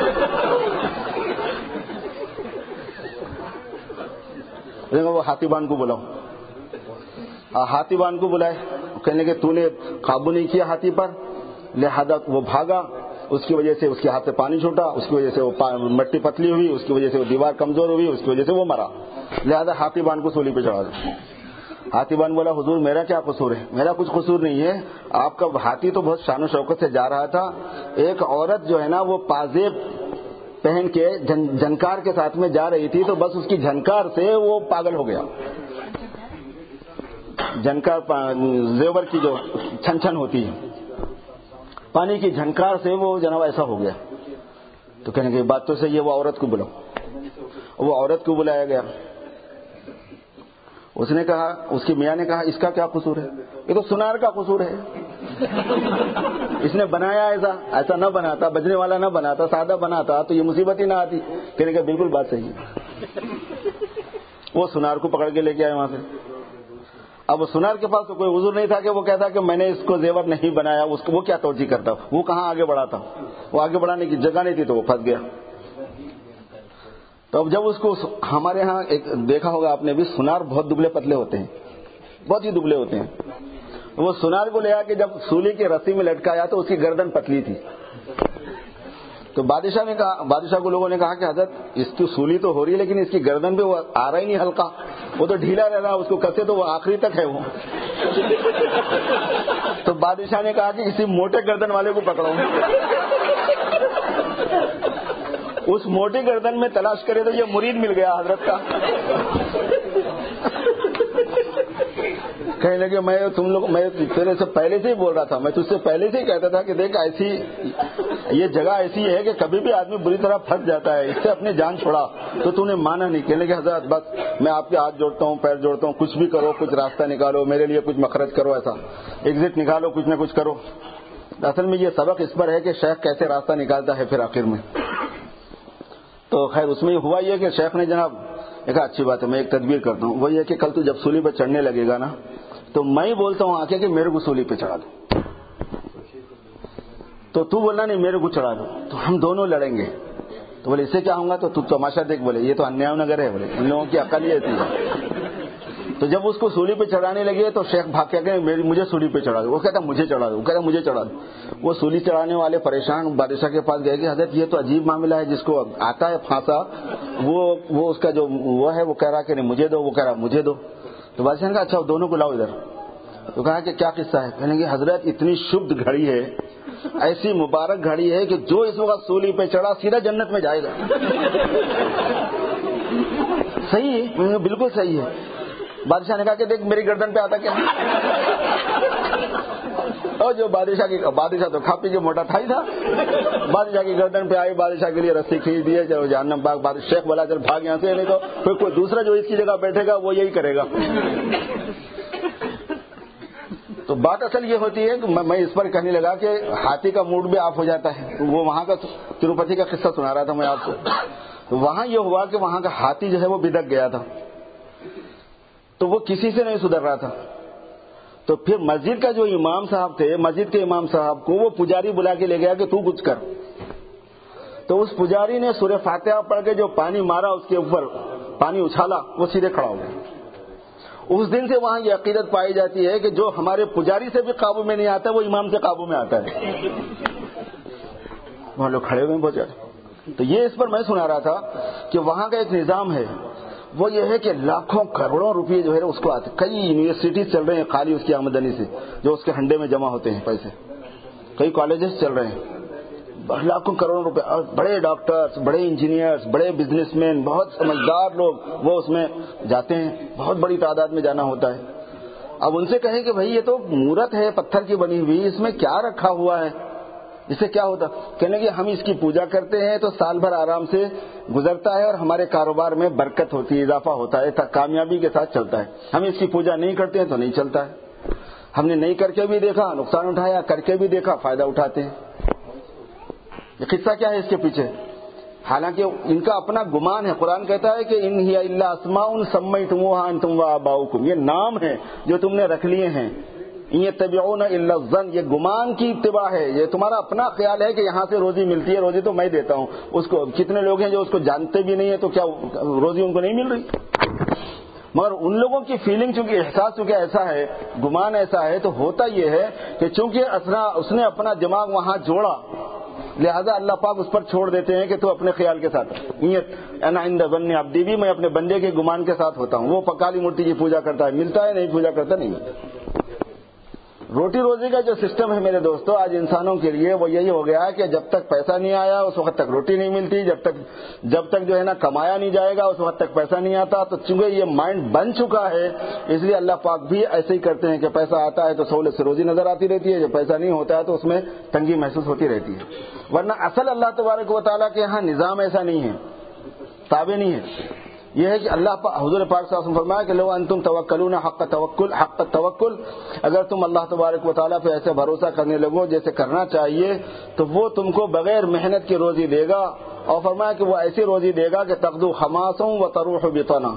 وہ ہاتھی بان کو بلاؤ، ہاتھی بان کو بلائے، کہنے کہ تو نے قابو نہیں کیا ہاتھی پر، لہذا وہ بھاگا، اس کی وجہ سے اس کے ہاتھ سے پانی چھوٹا، اس کی وجہ سے وہ مٹی پتلی ہوئی، اس کی وجہ سے وہ دیوار کمزور ہوئی، اس کی وجہ سے وہ مرا، لہذا ہاتھی بان کو سولی پہ چڑھا دو۔ ہاتھی بان بولا حضور میرا کیا قصور ہے؟ میرا کچھ قصور نہیں ہے، آپ کا ہاتھی تو بہت شان و شوکت سے جا رہا تھا، ایک عورت جو ہے نا وہ پازیب پہن کے جھنکار کے ساتھ میں جا رہی تھی، تو بس اس کی جھنکار سے وہ پاگل ہو گیا۔ جھنکار زیور کی جو چھن چھن ہوتی ہے، پانی کی جھنکار سے وہ جناب ایسا ہو گیا۔ تو کہنے کی بات تو صحیح ہے، وہ عورت کو بلاؤ۔ وہ عورت کو بلایا گیا، اس نے کہا، اس کی میاں نے کہا اس کا کیا قصور ہے؟ یہ تو سنار کا قصور ہے، اس نے بنایا ایسا نہ بناتا، بجنے والا نہ بناتا، سادہ بناتا تو یہ مصیبت ہی نہ آتی۔ کہنے کا بالکل بات صحیح ہے۔ وہ سنار کو پکڑ کے لے کے آئے وہاں سے۔ اب سنار کے پاس تو کوئی عذر نہیں تھا کہ وہ کہتا کہ میں نے اس کو زیور نہیں بنایا، اس کو وہ کیا توجہ کرتا، وہ کہاں آگے بڑھاتا، وہ آگے بڑھانے کی جگہ نہیں تھی تو وہ پھنس گیا۔ تو اب جب اس کو ہمارے ہاں ایک دیکھا ہوگا آپ نے بھی، سنار بہت دبلے پتلے ہوتے ہیں، بہت ہی دبلے ہوتے ہیں۔ وہ سنار کو لے آ کے جب سولی کی رسی میں لٹکایا تو اس کی گردن پتلی تھی، تو بادشاہ نے کہا، بادشاہ کو لوگوں نے کہا کہ حضرت اس کی سولی تو ہو رہی ہے لیکن اس کی گردن پہ وہ آ رہا ہی نہیں ہلکا، وہ تو ڈھیلا رہ رہا، اس کو کسے تو وہ آخری تک ہے وہ۔ تو بادشاہ نے کہا کہ کسی موٹے گردن والے کو پکڑو، اس موٹی گردن میں تلاش کرے تو یہ مرید مل گیا حضرت کا۔ کہنے لگے میں تیرے سے پہلے سے ہی بول رہا تھا، میں تجھ سے پہلے سے ہی کہتا تھا کہ دیکھ ایسی یہ جگہ ایسی ہے کہ کبھی بھی آدمی بری طرح پھنس جاتا ہے، اس سے اپنی جان چھوڑا، تو تو نے مانا نہیں۔ کہنے لگے حضرت بس میں آپ کے ہاتھ جوڑتا ہوں، پیر جوڑتا ہوں، کچھ بھی کرو، کچھ راستہ نکالو میرے لیے، کچھ مخرج کرو، ایسا ایگزٹ نکالو، کچھ نہ کچھ کرو۔ اصل میں یہ سبق اس پر ہے کہ شیخ کیسے راستہ نکالتا ہے پھر آخر میں۔ تو خیر اس میں ہوا یہ کہ شیخ نے جناب کہا اچھی بات ہے، میں ایک تدبیر کرتا ہوں، وہ یہ کہ کل تو جب سولی پہ چڑھنے لگے گا نا تو میں ہی بولتا ہوں آ کے کہ میرے کو سولی پہ چڑھا دو، تو بولنا نہیں میرے کو چڑھا دو، تو ہم دونوں لڑیں گے۔ تو بولے اس سے کیا ہوں گا؟ تو تماشا دیکھ، بولے یہ تو انیاؤ نگر ہے، بولے ان لوگوں کی عقل ہی ایسی ہے۔ تو جب اس کو سولی پہ چڑھانے لگے تو شیخ بھاگ کے کہ مجھے سولی پہ چڑھا دو، وہ کہتا مجھے چڑھا دو، وہ کہتا مجھے چڑھا دو۔ وہ سولی چڑھانے والے پریشان بادشاہ کے پاس گئے کہ حضرت یہ تو عجیب معاملہ ہے، جس کو آتا ہے پھانسا وہ اس کا جو وہ ہے وہ کہہ رہا کہ نہیں مجھے دو، وہ کہہ رہا مجھے دو۔ تو بادشاہ نے کہا اچھا دونوں کو لاؤ ادھر۔ تو کہا کہ کیا قصہ ہے؟ کہنے کہ حضرت اتنی شبھ گھڑی ہے، ایسی مبارک گھڑی ہے کہ جو اس وقت سولی پہ چڑھا سیدھا جنت میں جائے گا۔ صحیح ہے، بالکل صحیح ہے۔ بادشاہ نے کہا کہ دیکھ میری گردن پہ آتا کیا؟ اور جو بادشاہ تو کھا پی کے موٹا تھا ہی تھا، بادشاہ کی گردن پہ آئی، بادشاہ کے لیے رسی کھینچ دیے، چلو جہنم پاک۔ شیخ بولا چل بھاگ یہاں سے، نہیں تو پھر کوئی دوسرا جو اس کی جگہ بیٹھے گا وہ یہی کرے گا۔ تو بات اصل یہ ہوتی ہے کہ میں اس پر کہنے لگا کہ ہاتھی کا موڈ بھی آف ہو جاتا ہے۔ وہ وہاں کا تروپتی کا قصہ سنا رہا تھا میں آپ کو، تو وہاں یہ ہوا کہ وہاں کا ہاتھی جو ہے وہ بدک گیا تھا، تو وہ کسی سے نہیں سدھر رہا تھا۔ تو پھر مسجد کا جو امام صاحب تھے، مسجد کے امام صاحب کو وہ پجاری بلا کے لے گیا کہ تو کچھ کر۔ تو اس پجاری نے سورہ فاتحہ پڑھ کے جو پانی مارا، اس کے اوپر پانی اچھالا، وہ سیدھے کھڑا ہو گیا۔ اس دن سے وہاں یہ عقیدت پائی جاتی ہے کہ جو ہمارے پجاری سے بھی قابو میں نہیں آتا وہ امام سے قابو میں آتا ہے۔ وہاں لوگ کھڑے ہوئے بہت زیادہ۔ تو یہ اس پر میں سنا رہا تھا کہ وہاں کا ایک نظام ہے، وہ یہ ہے کہ لاکھوں کروڑوں روپے جو ہے اس کو آتے، کئی یونیورسٹیز چل رہے ہیں خالی اس کی آمدنی سے، جو اس کے ہنڈے میں جمع ہوتے ہیں پیسے، کئی کالجز چل رہے ہیں، لاکھوں کروڑوں روپے، اور بڑے ڈاکٹرز، بڑے انجینئرز، بڑے بزنس مین، بہت سمجھدار لوگ وہ اس میں جاتے ہیں، بہت بڑی تعداد میں جانا ہوتا ہے۔ اب ان سے کہیں کہ بھائی یہ تو مورت ہے پتھر کی بنی ہوئی، اس میں کیا رکھا ہوا ہے؟ اس سے کیا ہوتا؟ کہنے کہ ہم اس کی پوجا کرتے ہیں تو سال بھر آرام سے گزرتا ہے اور ہمارے کاروبار میں برکت ہوتی ہے، اضافہ ہوتا ہے، کامیابی کے ساتھ چلتا ہے. ہم اس کی پوجا نہیں کرتے ہیں تو نہیں چلتا ہے. ہم نے نہیں کر کے بھی دیکھا نقصان اٹھایا، کر کے بھی دیکھا فائدہ اٹھاتے ہیں. یہ قصہ کیا ہے اس کے پیچھے؟ حالانکہ ان کا اپنا گمان ہے. قرآن کہتا ہے کہ ان ہی الا اسماء سمیتموها انتم وآباؤکم، یہ نام ہے جو تم نے رکھ لیے ہیں. ان یتبعون الا الظن، یہ گمان کی اتباع ہے. یہ تمہارا اپنا خیال ہے کہ یہاں سے روزی ملتی ہے، روزی تو میں دیتا ہوں. اس کو کتنے لوگ ہیں جو اس کو جانتے بھی نہیں ہے، تو کیا روزی ان کو نہیں مل رہی؟ مگر ان لوگوں کی فیلنگ چونکہ احساس چونکہ ایسا ہے، گمان ایسا ہے، تو ہوتا یہ ہے کہ چونکہ اس نے اپنا دماغ وہاں جوڑا، لہذا اللہ پاک اس پر چھوڑ دیتے ہیں کہ تو اپنے خیال کے ساتھ. انا عند ظن عبدی بھی، میں اپنے بندے کے گمان کے ساتھ ہوتا ہوں. وہ کالی مورتی کی پوجا کرتا ہے، ملتا ہے، نہیں پوجا کرتا نہیں ملتا. روٹی روزی کا جو سسٹم ہے میرے دوستو آج انسانوں کے لیے وہ یہی ہو گیا ہے کہ جب تک پیسہ نہیں آیا اس وقت تک روٹی نہیں ملتی، جب تک جو ہے نا کمایا نہیں جائے گا اس وقت تک پیسہ نہیں آتا. تو چونکہ یہ مائنڈ بن چکا ہے اس لیے اللہ پاک بھی ایسے ہی کرتے ہیں کہ پیسہ آتا ہے تو سہولت سے روزی نظر آتی رہتی ہے، جب پیسہ نہیں ہوتا ہے تو اس میں تنگی محسوس ہوتی رہتی ہے. ورنہ اصل اللہ تبارک و تعالیٰ کے یہاں نظام ایسا نہیں ہے، تابع نہیں ہے. یہ ہے کہ حضور پاک صلی اللہ علیہ وسلم فرمایا کہ لو انتم توکلون حق توکل، اگر تم اللہ تبارک و تعالیٰ پہ ایسے بھروسہ کرنے لگو جیسے کرنا چاہیے تو وہ تم کو بغیر محنت کی روزی دے گا. اور فرمایا کہ وہ ایسی روزی دے گا کہ تغدو خماسا وتروح بطنا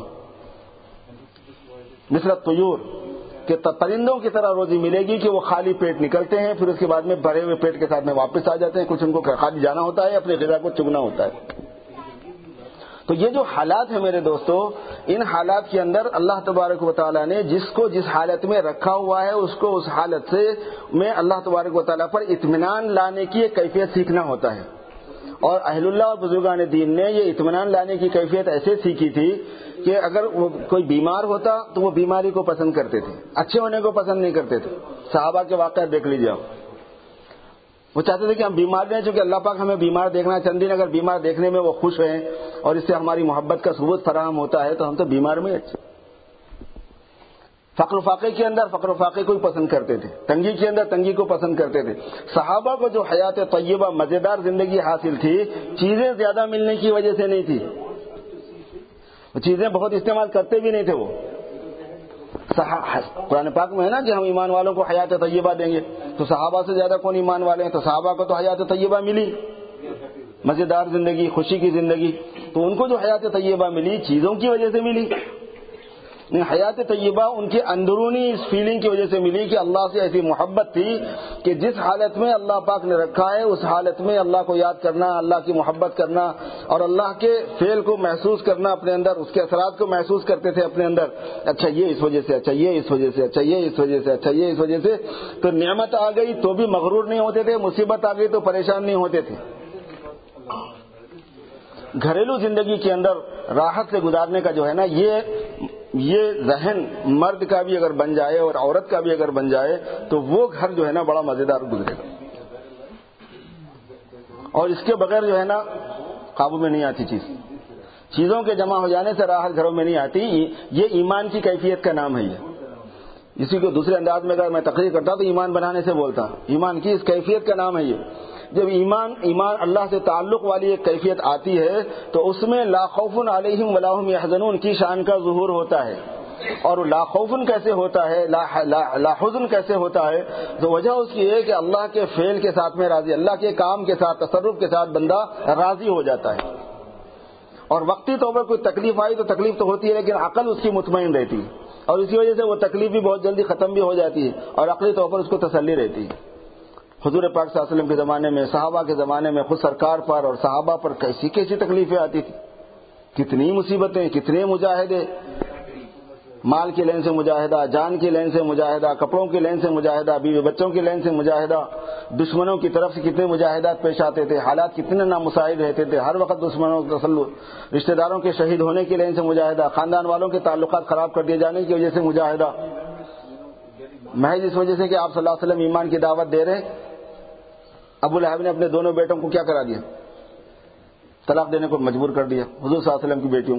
مثل الطیور، کہ پرندوں کی طرح روزی ملے گی کہ وہ خالی پیٹ نکلتے ہیں، پھر اس کے بعد میں بھرے ہوئے پیٹ کے ساتھ میں واپس آ جاتے ہیں. کچھ ان کو خالی جانا ہوتا ہے، اپنے غذا کو چگنا ہوتا ہے. تو یہ جو حالات ہیں میرے دوستو، ان حالات کے اندر اللہ تبارک و تعالیٰ نے جس کو جس حالت میں رکھا ہوا ہے اس کو اس حالت سے میں اللہ تبارک و تعالیٰ پر اطمینان لانے کی ایک کیفیت سیکھنا ہوتا ہے. اور اہل اللہ اور بزرگان دین نے یہ اطمینان لانے کی کیفیت ایسے سیکھی تھی کہ اگر وہ کوئی بیمار ہوتا تو وہ بیماری کو پسند کرتے تھے، اچھے ہونے کو پسند نہیں کرتے تھے. صحابہ کے واقعات دیکھ لیجیے آپ. وہ چاہتے تھے کہ ہم بیمار رہیں، چونکہ اللہ پاک ہمیں بیمار دیکھنا چند دن اگر بیمار دیکھنے میں وہ خوش ہیں اور اس سے ہماری محبت کا ثبوت فراہم ہوتا ہے تو ہم تو بیمار میں اچھے. فقر و فاقے کے اندر فقر و فاقے کو ہی پسند کرتے تھے، تنگی کے اندر تنگی کو پسند کرتے تھے. صحابہ کو جو حیات طیبہ مزیدار زندگی حاصل تھی چیزیں زیادہ ملنے کی وجہ سے نہیں تھی، وہ چیزیں بہت استعمال کرتے بھی نہیں تھے. وہ قرآن پاک میں ہے نا کہ ہم ایمان والوں کو حیات طیبہ دیں گے، تو صحابہ سے زیادہ کون ایمان والے ہیں؟ تو صحابہ کو تو حیات طیبہ ملی، مزیدار زندگی، خوشی کی زندگی. تو ان کو جو حیات طیبہ ملی چیزوں کی وجہ سے ملی. حیات طیبہ ان کے اندرونی اس فیلنگ کی وجہ سے ملی کہ اللہ سے ایسی محبت تھی کہ جس حالت میں اللہ پاک نے رکھا ہے اس حالت میں اللہ کو یاد کرنا، اللہ کی محبت کرنا اور اللہ کے فعل کو محسوس کرنا اپنے اندر، اس کے اثرات کو محسوس کرتے تھے اپنے اندر. اچھا یہ اس وجہ سے، اچھا یہ اس وجہ سے، اچھا یہ اس وجہ سے، اچھا یہ اس وجہ سے. تو نعمت آ گئی تو بھی مغرور نہیں ہوتے تھے، مصیبت آ گئی تو پریشان نہیں ہوتے تھے. گھریلو زندگی کے اندر راحت سے گزارنے کا جو ہے نا یہ ذہن مرد کا بھی اگر بن جائے اور عورت کا بھی اگر بن جائے تو وہ گھر جو ہے نا بڑا مزیدار گزرے گا. اور اس کے بغیر جو ہے نا قابو میں نہیں آتی چیزوں کے جمع ہو جانے سے راحت گھروں میں نہیں آتی. یہ ایمان کی کیفیت کا نام ہے. یہ اسی کو دوسرے انداز میں اگر میں تقریر کرتا تو ایمان بنانے سے بولتا، ایمان کی اس کیفیت کا نام ہے یہ. جب ایمان اللہ سے تعلق والی ایک کیفیت آتی ہے تو اس میں لا خوف علیہم ولا هم يحزنون کی شان کا ظہور ہوتا ہے. اور لا خوف کیسے ہوتا ہے، لا حزن کیسے ہوتا ہے؟ تو وجہ اس کی ہے کہ اللہ کے فعل کے ساتھ میں راضی، اللہ کے کام کے ساتھ، تصرف کے ساتھ بندہ راضی ہو جاتا ہے. اور وقتی طور پر کوئی تکلیف آئی تو تکلیف تو ہوتی ہے لیکن عقل اس کی مطمئن رہتی ہے اور اسی وجہ سے وہ تکلیف بھی بہت جلدی ختم بھی ہو جاتی ہے اور عقلی طور پر اس کو تسلی رہتی ہے. حضور پاک صلی اللہ علیہ وسلم کے زمانے میں، صحابہ کے زمانے میں خود سرکار پر اور صحابہ پر کیسی کیسی تکلیفیں آتی تھی، کتنی مصیبتیں، کتنے مجاہدے، مال کی لین سے مجاہدہ، جان کی لین سے مجاہدہ، کپڑوں کی لین سے مجاہدہ، بیوی بچوں کی لین سے مجاہدہ، دشمنوں کی طرف سے کتنے مجاہدات پیش آتے تھے، حالات کتنے نامساعد رہتے تھے، ہر وقت دشمنوں کا تسلط، رشتہ داروں کے شہید ہونے کی لین سے مجاہدہ، خاندان والوں کے تعلقات خراب کر دیے جانے کی وجہ سے مجاہدہ، محض اس وجہ سے کہ آپ صلی اللہ علیہ وسلم ایمان کی دعوت دے رہے. ابو لہب نے اپنے دونوں بیٹوں کو کیا کرا دیا؟ طلاق دینے کو مجبور کر دیا. حضور صلی اللہ علیہ وسلم کی بیٹیوں،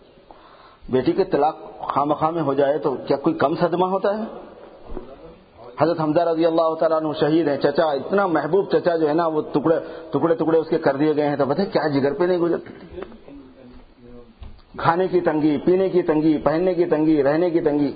بیٹی کے طلاق خواہ مخواہ میں ہو جائے تو کیا کوئی کم صدمہ ہوتا ہے؟ حضرت حمزہ رضی اللہ تعالیٰ عنہ شہید ہیں، چچا اتنا محبوب چچا جو ہے نا وہ ٹکڑے اس کے کر دیے گئے ہیں، تو پتہ کیا جگر پہ نہیں گزرتی تھی، کھانے کی تنگی، پینے کی تنگی، پہننے کی تنگی، رہنے کی تنگی۔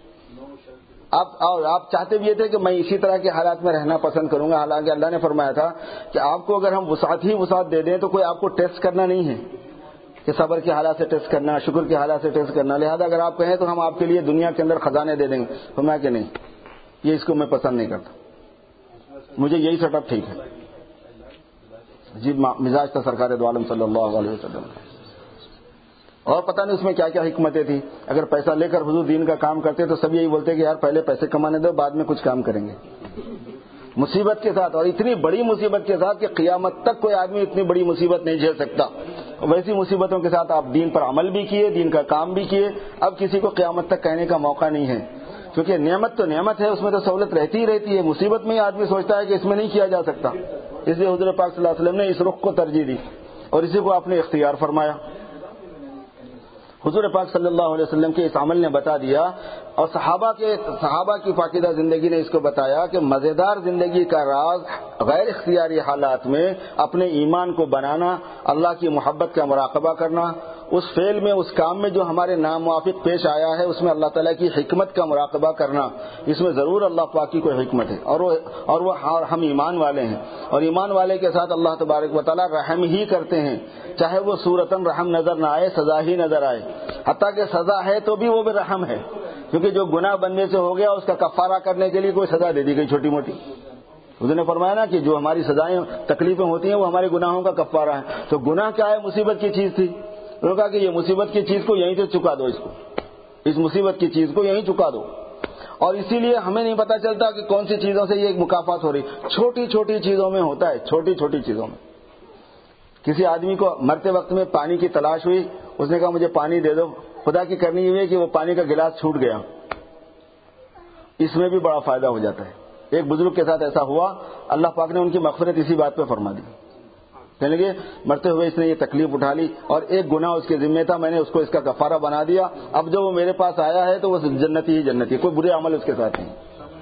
آپ چاہتے بھی یہ تھے کہ میں اسی طرح کے حالات میں رہنا پسند کروں گا، حالانکہ اللہ نے فرمایا تھا کہ آپ کو اگر ہم وسعت دے دیں تو کوئی آپ کو ٹیسٹ کرنا نہیں ہے کہ صبر کے حالات سے ٹیسٹ کرنا، شکر کے حالات سے ٹیسٹ کرنا، لہذا اگر آپ کہیں تو ہم آپ کے لیے دنیا کے اندر خزانے دے دیں گے، فرمایا کہ نہیں، یہ اس کو میں پسند نہیں کرتا، مجھے یہی سیٹ اپ ٹھیک ہے۔ جی مزاج تھا سرکار دو عالم صلی اللہ علیہ وسلم، اور پتہ نہیں اس میں کیا کیا حکمتیں تھی۔ اگر پیسہ لے کر حضور دین کا کام کرتے تو سب یہی بولتے کہ یار پہلے پیسے کمانے دو، بعد میں کچھ کام کریں گے۔ مصیبت کے ساتھ، اور اتنی بڑی مصیبت کے ساتھ کہ قیامت تک کوئی آدمی اتنی بڑی مصیبت نہیں جھیل سکتا، ویسی مصیبتوں کے ساتھ آپ دین پر عمل بھی کیے، دین کا کام بھی کیے۔ اب کسی کو قیامت تک کہنے کا موقع نہیں ہے، کیونکہ نعمت تو نعمت ہے، اس میں تو سہولت رہتی ہی رہتی ہے۔ مصیبت میں ہی آدمی سوچتا ہے کہ اس میں نہیں کیا جا سکتا، اس لیے حضور پاک صلی اللہ علیہ وسلم نے اس رخ کو ترجیح دی اور اسی کو آپ نے اختیار فرمایا۔ حضور پاک صلی اللہ علیہ وسلم کے اس عمل نے بتا دیا، اور صحابہ کی پاکیزہ زندگی نے اس کو بتایا کہ مزیدار زندگی کا راز غیر اختیاری حالات میں اپنے ایمان کو بنانا، اللہ کی محبت کا مراقبہ کرنا، اس فعل میں، اس کام میں جو ہمارے ناموافق پیش آیا ہے اس میں اللہ تعالیٰ کی حکمت کا مراقبہ کرنا، اس میں ضرور اللہ پاک کی کوئی حکمت ہے، اور وہ ہم ایمان والے ہیں، اور ایمان والے کے ساتھ اللہ تبارک و تعالیٰ رحم ہی کرتے ہیں، چاہے وہ صورتاً رحم نظر نہ آئے، سزا ہی نظر آئے، حتیٰ کہ سزا ہے تو بھی وہ بھی رحم ہے، کیونکہ جو گناہ بندے سے ہو گیا اس کا کفارہ کرنے کے لیے کوئی سزا دے دی گئی چھوٹی موٹی۔ حضور نے فرمایا نا کہ جو ہماری سزائیں تکلیفیں ہوتی ہیں وہ ہمارے گناہوں کا کفارہ ہے، تو گناہ کیا ہے؟ مصیبت کی چیز تھی، انہوں نے کہا کہ یہ مصیبت کی چیز کو یہیں سے چکا دو، اس مصیبت کی چیز کو یہیں چکا دو۔ اور اسی لیے ہمیں نہیں پتہ چلتا کہ کون سی چیزوں سے یہ مکافات ہو رہی، چھوٹی چھوٹی چیزوں میں ہوتا ہے، چھوٹی چھوٹی چیزوں میں۔ کسی آدمی کو مرتے وقت میں پانی کی تلاش ہوئی، اس نے کہا مجھے پانی دے دو، خدا کی کرنی یہ ہے کہ وہ پانی کا گلاس چھوٹ گیا، اس میں بھی بڑا فائدہ ہو جاتا ہے۔ ایک بزرگ کے ساتھ ایسا ہوا، اللہ پاک نے ان کی مغفرت اسی بات پہ فرما دی، کہنے لگے مرتے ہوئے اس نے یہ تکلیف اٹھا لی اور ایک گناہ اس کے ذمہ تھا، میں نے اس کو اس کا کفارہ بنا دیا، اب جو وہ میرے پاس آیا ہے تو وہ جنتی ہی جنتی، کوئی برے عمل اس کے ساتھ نہیں۔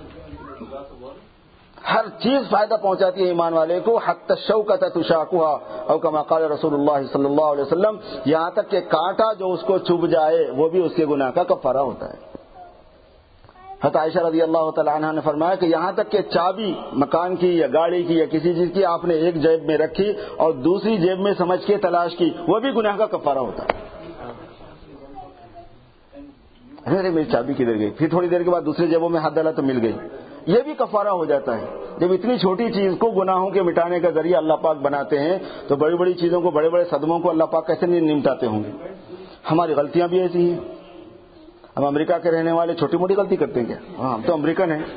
ہر چیز فائدہ پہنچاتی ہے ایمان والے کو، حتی الشوکۃ تشاکھها او کما قال رسول اللہ صلی اللہ علیہ وسلم، یہاں تک کہ کانٹا جو اس کو چبھ جائے وہ بھی اس کے گناہ کا کفارہ ہوتا ہے۔ حضرت عائشہ رضی اللہ تعالی عنہا نے فرمایا کہ یہاں تک کہ چابی مکان کی یا گاڑی کی یا کسی چیز کی آپ نے ایک جیب میں رکھی اور دوسری جیب میں سمجھ کے تلاش کی، وہ بھی گناہ کا کفارہ ہوتا ہے۔ ارے میری چابی کدھر گئی؟ پھر تھوڑی دیر کے بعد دوسری جیبوں میں ہاتھ ڈالا تو مل گئی، یہ بھی کفارہ ہو جاتا ہے۔ جب اتنی چھوٹی چیز کو گناہوں کے مٹانے کا ذریعہ اللہ پاک بناتے ہیں تو بڑی بڑی چیزوں کو، بڑے بڑے صدموں کو اللہ پاک کیسے نہیں نمٹاتے ہوں گے۔ ہماری غلطیاں بھی ایسی ہیں، ہم امریکہ کے رہنے والے چھوٹی موٹی غلطی کرتے ہیں کیا؟ ہاں ہم تو امریکن ہیں،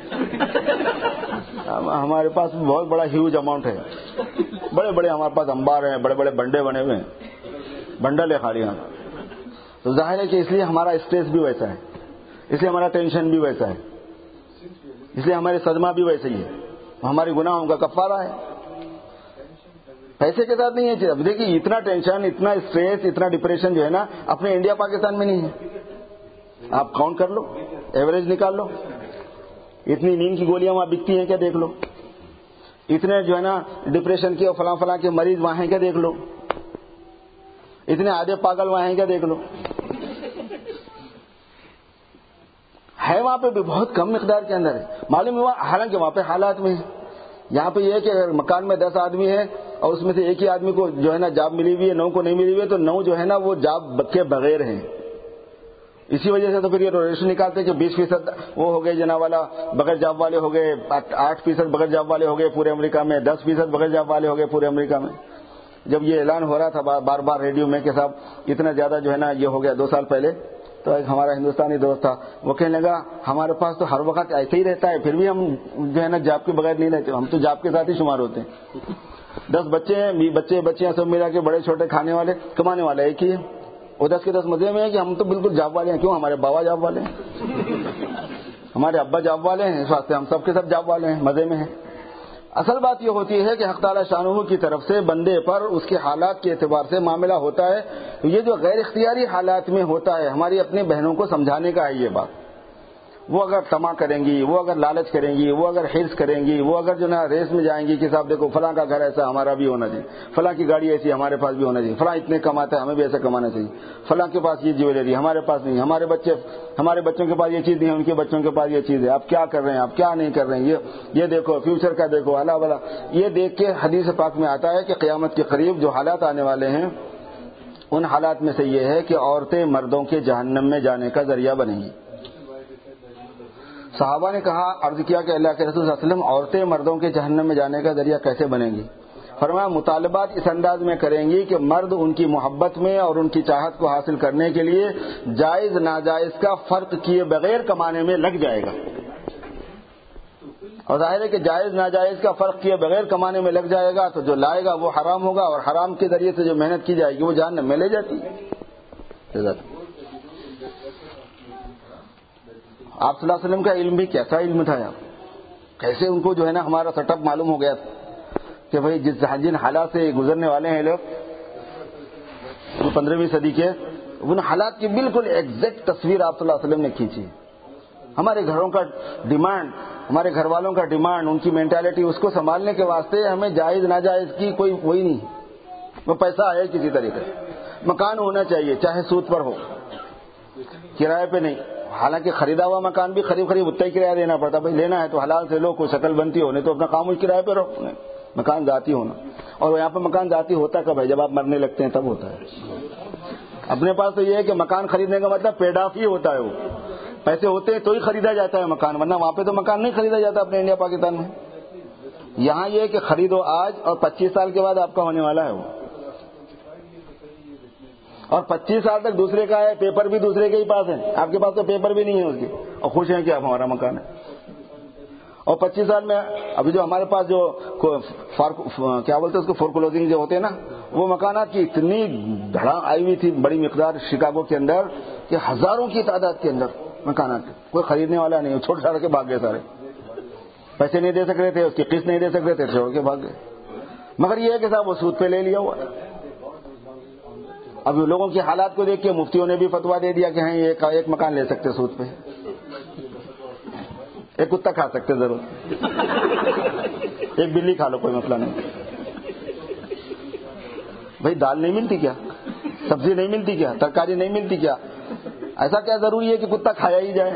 ہمارے پاس بہت بڑا ہیوج اماؤنٹ ہے، بڑے بڑے ہمارے پاس انبار ہیں، بڑے بڑے بنڈے بنے ہوئے ہیں، بنڈل ہے خالی یہاں، تو ظاہر ہے کہ اس لیے ہمارا اسٹریس بھی ویسا ہے، اس لیے ہمارا ٹینشن بھی ویسا ہے، اس لیے ہمارے صدمہ بھی ویسے ہی ہے، ہمارے گناہوں کا کفارہ ہے۔ پیسے کے ساتھ نہیں ہے چیز۔ اب دیکھیے اتنا ٹینشن، اتنا اسٹریس، اتنا ڈپریشن جو ہے نا اپنے انڈیا پاکستان میں نہیں ہے۔ آپ کاؤنٹ کر لو، ایوریج نکال لو، اتنی نیند کی گولیاں وہاں بکتی ہیں کیا دیکھ لو، اتنے جو ہے نا ڈپریشن کے اور فلاں فلاں کے مریض وہاں ہیں کیا دیکھ لو، اتنے آدھے پاگل وہاں ہیں کیا دیکھ لو۔ ہے وہاں پہ بھی بہت کم مقدار کے اندر ہے، معلوم ہوا، حالانکہ وہاں پہ حالات میں ہے۔ یہاں پہ یہ ہے کہ اگر مکان میں 10 آدمی ہیں اور اس میں سے ایک ہی آدمی کو جو ہے نا جاب ملی ہوئی ہے، 9 کو نہیں ملی ہوئی ہے، تو 9 جو ہے نا وہ جاب کے بغیر ہیں۔ اسی وجہ سے تو پھر یہ روٹیشن نکالتے کہ 20% وہ ہو گئے جناب والا بغیر جاب والے ہو گئے، 8% بغیر جاب والے ہو گئے پورے امریکہ میں، 10% بغیر جاب والے ہو گئے پورے امریکہ میں۔ جب یہ اعلان ہو رہا تھا بار بار ریڈیو میں کہ صاحب اتنا زیادہ جو ہے نا یہ ہو گیا 2 سال پہلے، تو ایک ہمارا ہندوستانی دوست تھا، وہ کہنے لگا ہمارے پاس تو ہر وقت ایسے ہی رہتا ہے، پھر بھی ہم جو ہے نا جاب کے بغیر نہیں رہتے، ہم تو جاب کے ساتھ ہی شمار ہوتے ہیں۔ 10 بچے ہیں، بچیاں سب ملا کے بڑے چھوٹے، کھانے والے کمانے والے ایک ہی ہے، وہ 10 کے 10 مزے میں ہے کہ ہم تو بالکل جاب والے ہیں۔ کیوں؟ ہمارے بابا جاب والے ہیں، ہمارے ابا جاب والے ہیں، اس واسطے ہم سب کے سب جاب والے ہیں، مزے میں ہیں۔ اصل بات یہ ہوتی ہے کہ حق تعالی شانہ کی طرف سے بندے پر اس کے حالات کے اعتبار سے معاملہ ہوتا ہے، تو یہ جو غیر اختیاری حالات میں ہوتا ہے، ہماری اپنی بہنوں کو سمجھانے کا ہے یہ بات۔ وہ اگر طمع کریں گی، وہ اگر لالچ کریں گی، وہ اگر حرص کریں گی، وہ اگر جو نا ریس میں جائیں گی کہ صاحب دیکھو فلاں کا گھر ایسا ہمارا بھی ہونا چاہیے، فلاں کی گاڑی ایسی ہمارے پاس بھی ہونا چاہیے، فلاں اتنے کماتا ہے ہمیں بھی ایسا کمانا چاہیے، فلاں کے پاس یہ جیولری ہمارے پاس نہیں، ہمارے بچوں کے پاس یہ چیز نہیں ہے، ان کے بچوں کے پاس یہ چیز ہے، آپ کیا کر رہے ہیں، آپ کیا نہیں کر رہے ہیں، یہ دیکھو فیوچر کا دیکھو اللہ والا. یہ دیکھ کے حدیث پاک میں آتا ہے کہ قیامت کے قریب جو حالات آنے والے ہیں ان حالات میں سے یہ ہے کہ عورتیں مردوں کے جہنم میں جانے کا ذریعہ بنیں گی. صحابہ نے کہا، عرض کیا کہ اللہ کے رسول صلی اللہ علیہ وسلم عورتیں مردوں کے جہنم میں جانے کا ذریعہ کیسے بنیں گی؟ فرمایا مطالبات اس انداز میں کریں گی کہ مرد ان کی محبت میں اور ان کی چاہت کو حاصل کرنے کے لیے جائز ناجائز کا فرق کیے بغیر کمانے میں لگ جائے گا. اور ظاہر ہے کہ جائز ناجائز کا فرق کیے بغیر کمانے میں لگ جائے گا تو جو لائے گا وہ حرام ہوگا، اور حرام کے ذریعے سے جو محنت کی جائے گی وہ جہنم میں لے جاتی ہے. آپ صلی اللہ علیہ وسلم کا علم بھی کیسا علم تھا یار، کیسے ان کو جو ہے نا ہمارا سیٹ اپ معلوم ہو گیا کہ بھائی جن حالات سے گزرنے والے ہیں لوگ جو 15ویں صدی کے، ان حالات کی بالکل ایگزیکٹ تصویر آپ صلی اللہ علیہ وسلم نے کھینچی. ہمارے گھروں کا ڈیمانڈ، ہمارے گھر والوں کا ڈیمانڈ، ان کی مینٹالٹی، اس کو سنبھالنے کے واسطے ہمیں جائز ناجائز کی کوئی وہی نہیں. وہ پیسہ آئے کسی طریقے، مکان ہونا چاہیے چاہے سود پر ہو، کرائے پہ نہیں. حالانکہ خریدا ہوا مکان بھی قریب اتنا ہی کرایہ دینا پڑتا. بھائی لینا ہے تو حلال سے لو، کوئی شکل بنتی ہو، نہیں تو اپنا کام اس کرایے پہ رہو. مکان ذاتی ہونا، اور یہاں پہ مکان ذاتی ہوتا کب ہے؟ جب آپ مرنے لگتے ہیں تب ہوتا ہے. اپنے پاس تو یہ ہے کہ مکان خریدنے کا مطلب پیڈ آف ہی ہوتا ہے، وہ پیسے ہوتے ہیں تو ہی خریدا جاتا ہے مکان، ورنہ وہاں پہ تو مکان نہیں خریدا جاتا اپنے انڈیا پاکستان میں. یہاں یہ ہے کہ خریدو آج اور 25 سال کے بعد آپ کا ہونے والا ہے وہ، اور 25 سال تک دوسرے کا ہے، پیپر بھی دوسرے کے ہی پاس ہے، آپ کے پاس تو پیپر بھی نہیں ہے اس کے، اور خوش ہیں کہ آپ ہمارا مکان ہے. اور 25 سال میں ابھی جو ہمارے پاس جو کیا بولتے ہیں اس کو فور کلوزنگ جو ہوتے ہیں نا، وہ مکانات کی اتنی دھڑام آئی ہوئی تھی بڑی مقدار شکاگو کے اندر کہ ہزاروں کی تعداد کے اندر مکانات، کوئی خریدنے والا نہیں، چھوڑ چھاڑ کے بھاگ گئے سارے. پیسے نہیں دے سک رہے تھے، اس کی قسط نہیں دے سک رہے تھے، چھوڑ کے بھاگ گئے. مگر یہ ہے کہ صاحب وہ سود پہ لے لیا ہوا. اب لوگوں کی حالات کو دیکھ کے مفتیوں نے بھی فتوا دے دیا کہ ہاں ایک مکان لے سکتے سود پہ، ایک کتا کھا سکتے ضرور، ایک بلی کھا لو کوئی مسئلہ نہیں. بھائی دال نہیں ملتی کیا؟ سبزی نہیں ملتی کیا؟ ترکاری نہیں ملتی کیا؟ ایسا کیا ضروری ہے کہ کتا کھایا ہی جائے؟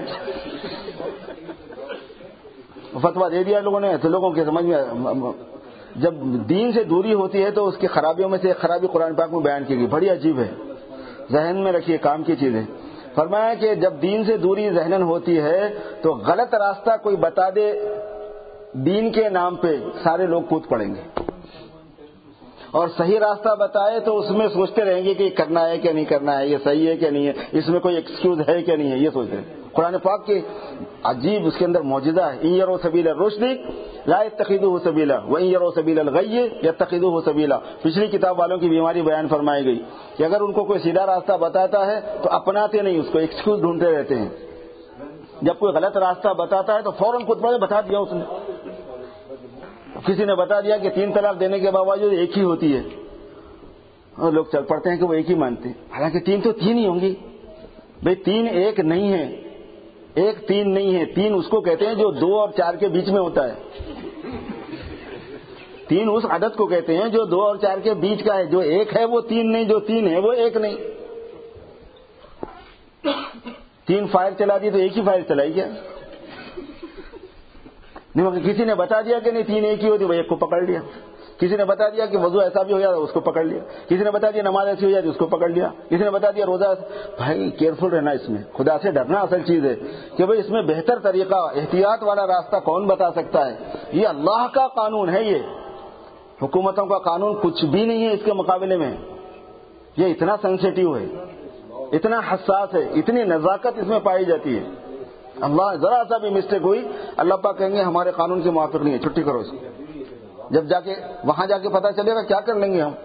فتوا دے دیا لوگوں نے. تو لوگوں کے سمجھ میں جب دین سے دوری ہوتی ہے تو اس کی خرابیوں میں سے ایک خرابی قرآن پاک میں بیان کی گئی، بڑی عجیب ہے، ذہن میں رکھیے کام کی چیز ہے. فرمایا کہ جب دین سے دوری ذہنن ہوتی ہے تو غلط راستہ کوئی بتا دے دین کے نام پہ سارے لوگ کود پڑیں گے، اور صحیح راستہ بتائے تو اس میں سوچتے رہیں گے کہ یہ کرنا ہے کیا نہیں کرنا ہے، یہ صحیح ہے کیا نہیں ہے، اس میں کوئی ایکسکیوز ہے کیا نہیں ہے، یہ سوچتے ہیں. قرآن پاک کی عجیب اس کے اندر موجودہ ہے، ان یروا سبیل الرشد لا يتخذوه سبیلا وان یروا سبیل الغی یتخذوه سبیلا. پچھلی کتاب والوں کی بیماری بیان فرمائی گئی کہ اگر ان کو کوئی سیدھا راستہ بتاتا ہے تو اپناتے نہیں، اس کو ایکسکیوز ڈھونڈتے رہتے ہیں. جب کوئی غلط راستہ بتاتا ہے تو فوراً خود بتا دیا اس نے. کسی نے بتا دیا کہ 3 طلاق دینے کے باوجود ایک ہی ہوتی ہے، اور لوگ چل پڑتے ہیں کہ وہ ایک ہی مانتے ہیں، حالانکہ 3 تو 3 ہی ہوں گی. بھئی 3 ایک نہیں ہے، ایک 3 نہیں ہے. 3 اس کو کہتے ہیں جو 2 اور 4 کے بیچ میں ہوتا ہے. 3 اس عدد کو کہتے ہیں جو 2 اور 4 کے بیچ کا ہے. جو ایک ہے وہ 3 نہیں، جو 3 ہے وہ ایک نہیں. 3 فائر چلا دی تو ایک ہی فائر چلائی کیا؟ نہیں، مگر کسی نے بتا دیا کہ نہیں 3 ایک ہی ہوتی، وہ ایک کو پکڑ لیا. کسی نے بتا دیا کہ وضو ایسا بھی ہو جاتا اس کو پکڑ لیا. کسی نے بتا دیا نماز ایسی ہو جاتی اس کو پکڑ لیا. کسی نے بتا دیا روزہ. بھائی کیئرفل رہنا، اس میں خدا سے ڈرنا اصل چیز ہے کہ بھئی اس میں بہتر طریقہ احتیاط والا راستہ کون بتا سکتا ہے؟ یہ اللہ کا قانون ہے، یہ حکومتوں کا قانون کچھ بھی نہیں ہے اس کے مقابلے میں. یہ اتنا سینسیٹیو ہے، اتنا حساس ہے، اتنی نزاکت اس میں پائی جاتی ہے. اللہ ذرا سا بھی مسٹیک ہوئی اللہ پاک کہیں گے ہمارے قانون کے موافق نہیں ہے، چھٹی کرو اس کو. جب جا کے وہاں جا کے پتہ چلے گا کیا کر لیں گے ہم.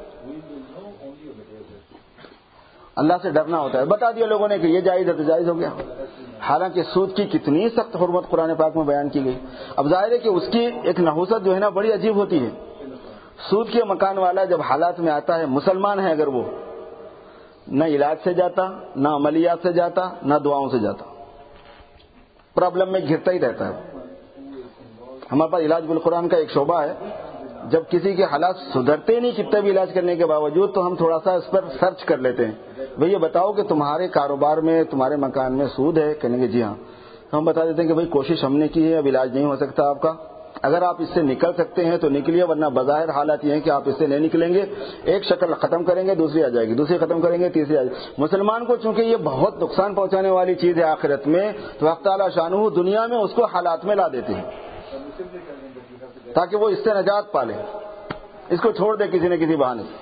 اللہ سے ڈرنا ہوتا ہے. بتا دیا لوگوں نے کہ یہ جائز ہے تو جائز ہو گیا، حالانکہ سود کی کتنی سخت حرمت قرآن پاک میں بیان کی گئی. اب ظاہر ہے کہ اس کی ایک نحوست جو ہے نا بڑی عجیب ہوتی ہے. سود کے مکان والا جب حالات میں آتا ہے، مسلمان ہے اگر وہ، نہ علاج سے جاتا، نہ عملیات سے جاتا، نہ دعاؤں سے جاتا، پرابلم میں گھرتا ہی رہتا ہے. ہمارے پاس علاج بالقرآن کا ایک شعبہ ہے. جب کسی کے حالات سدھرتے نہیں کتنے بھی علاج کرنے کے باوجود تو ہم تھوڑا سا اس پر سرچ کر لیتے ہیں. بھئی یہ بتاؤ کہ تمہارے کاروبار میں تمہارے مکان میں سود ہے؟ کہنے کے جی ہاں. ہم بتا دیتے ہیں کہ بھئی کوشش ہم نے کی ہے, اب علاج نہیں ہو سکتا آپ کا. اگر آپ اس سے نکل سکتے ہیں تو نکلیے, ورنہ بظاہر حالات یہ ہیں کہ آپ اس سے نہیں نکلیں گے. ایک شکل ختم کریں گے, دوسری آ جائے گی, دوسری ختم کریں گے, تیسری آ جائے گی. مسلمان کو چونکہ یہ بہت نقصان پہنچانے والی چیز ہے آخرت میں, تو حق تعالی شانہ دنیا میں اس کو حالات میں لا دیتے ہیں تاکہ وہ اس سے نجات پالے, اس کو چھوڑ دے کسی نہ کسی بہانے سے.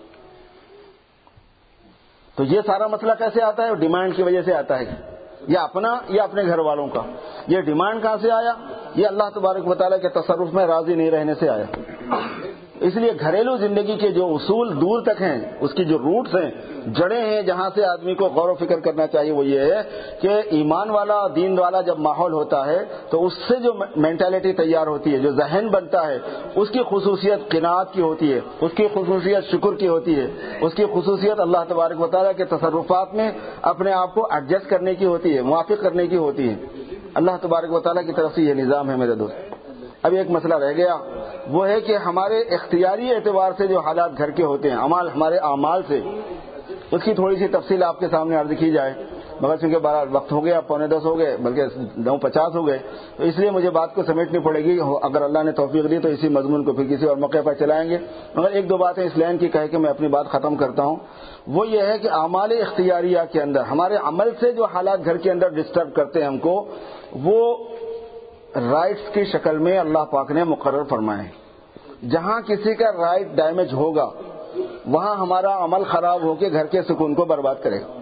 تو یہ سارا مسئلہ کیسے آتا ہے؟ ڈیمانڈ کی وجہ سے آتا ہے, یا اپنا یا اپنے گھر والوں کا. یہ ڈیمانڈ کہاں سے آیا؟ یہ اللہ تبارک و تعالیٰ کے تصرف میں راضی نہیں رہنے سے آیا. اس لیے گھریلو زندگی کے جو اصول دور تک ہیں, اس کی جو روٹس ہیں, جڑیں ہیں, جہاں سے آدمی کو غور و فکر کرنا چاہیے وہ یہ ہے کہ ایمان والا دین والا جب ماحول ہوتا ہے تو اس سے جو مینٹالٹی تیار ہوتی ہے, جو ذہن بنتا ہے, اس کی خصوصیت قناعت کی ہوتی ہے, اس کی خصوصیت شکر کی ہوتی ہے, اس کی خصوصیت اللہ تبارک و تعالیٰ کے تصرفات میں اپنے آپ کو ایڈجسٹ کرنے کی ہوتی ہے, موافق کرنے کی ہوتی ہے. اللہ تبارک و تعالیٰ کی طرف سے یہ نظام ہے میرے دوست. اب ایک مسئلہ رہ گیا, وہ ہے کہ ہمارے اختیاری اعتبار سے جو حالات گھر کے ہوتے ہیں, ہمارے اعمال سے, اس کی تھوڑی سی تفصیل آپ کے سامنے عرض کی جائے. مگر چونکہ وقت ہو گیا, 9:45 ہو گئے, بلکہ 9:50 ہو گئے, تو اس لیے مجھے بات کو سمیٹنی پڑے گی. اگر اللہ نے توفیق دی تو اسی مضمون کو پھر کسی اور موقع پر چلائیں گے. مگر ایک دو باتیں اس لائن کی کہہ کے میں اپنی بات ختم کرتا ہوں. وہ یہ ہے کہ اعمال اختیاریہ کے اندر ہمارے عمل سے جو حالات گھر کے اندر ڈسٹرب کرتے ہیں ہم کو, وہ رائٹس کی شکل میں اللہ پاک نے مقرر فرمائے. جہاں کسی کا رائٹ ڈیمیج ہوگا وہاں ہمارا عمل خراب ہو کے گھر کے سکون کو برباد کرے گا.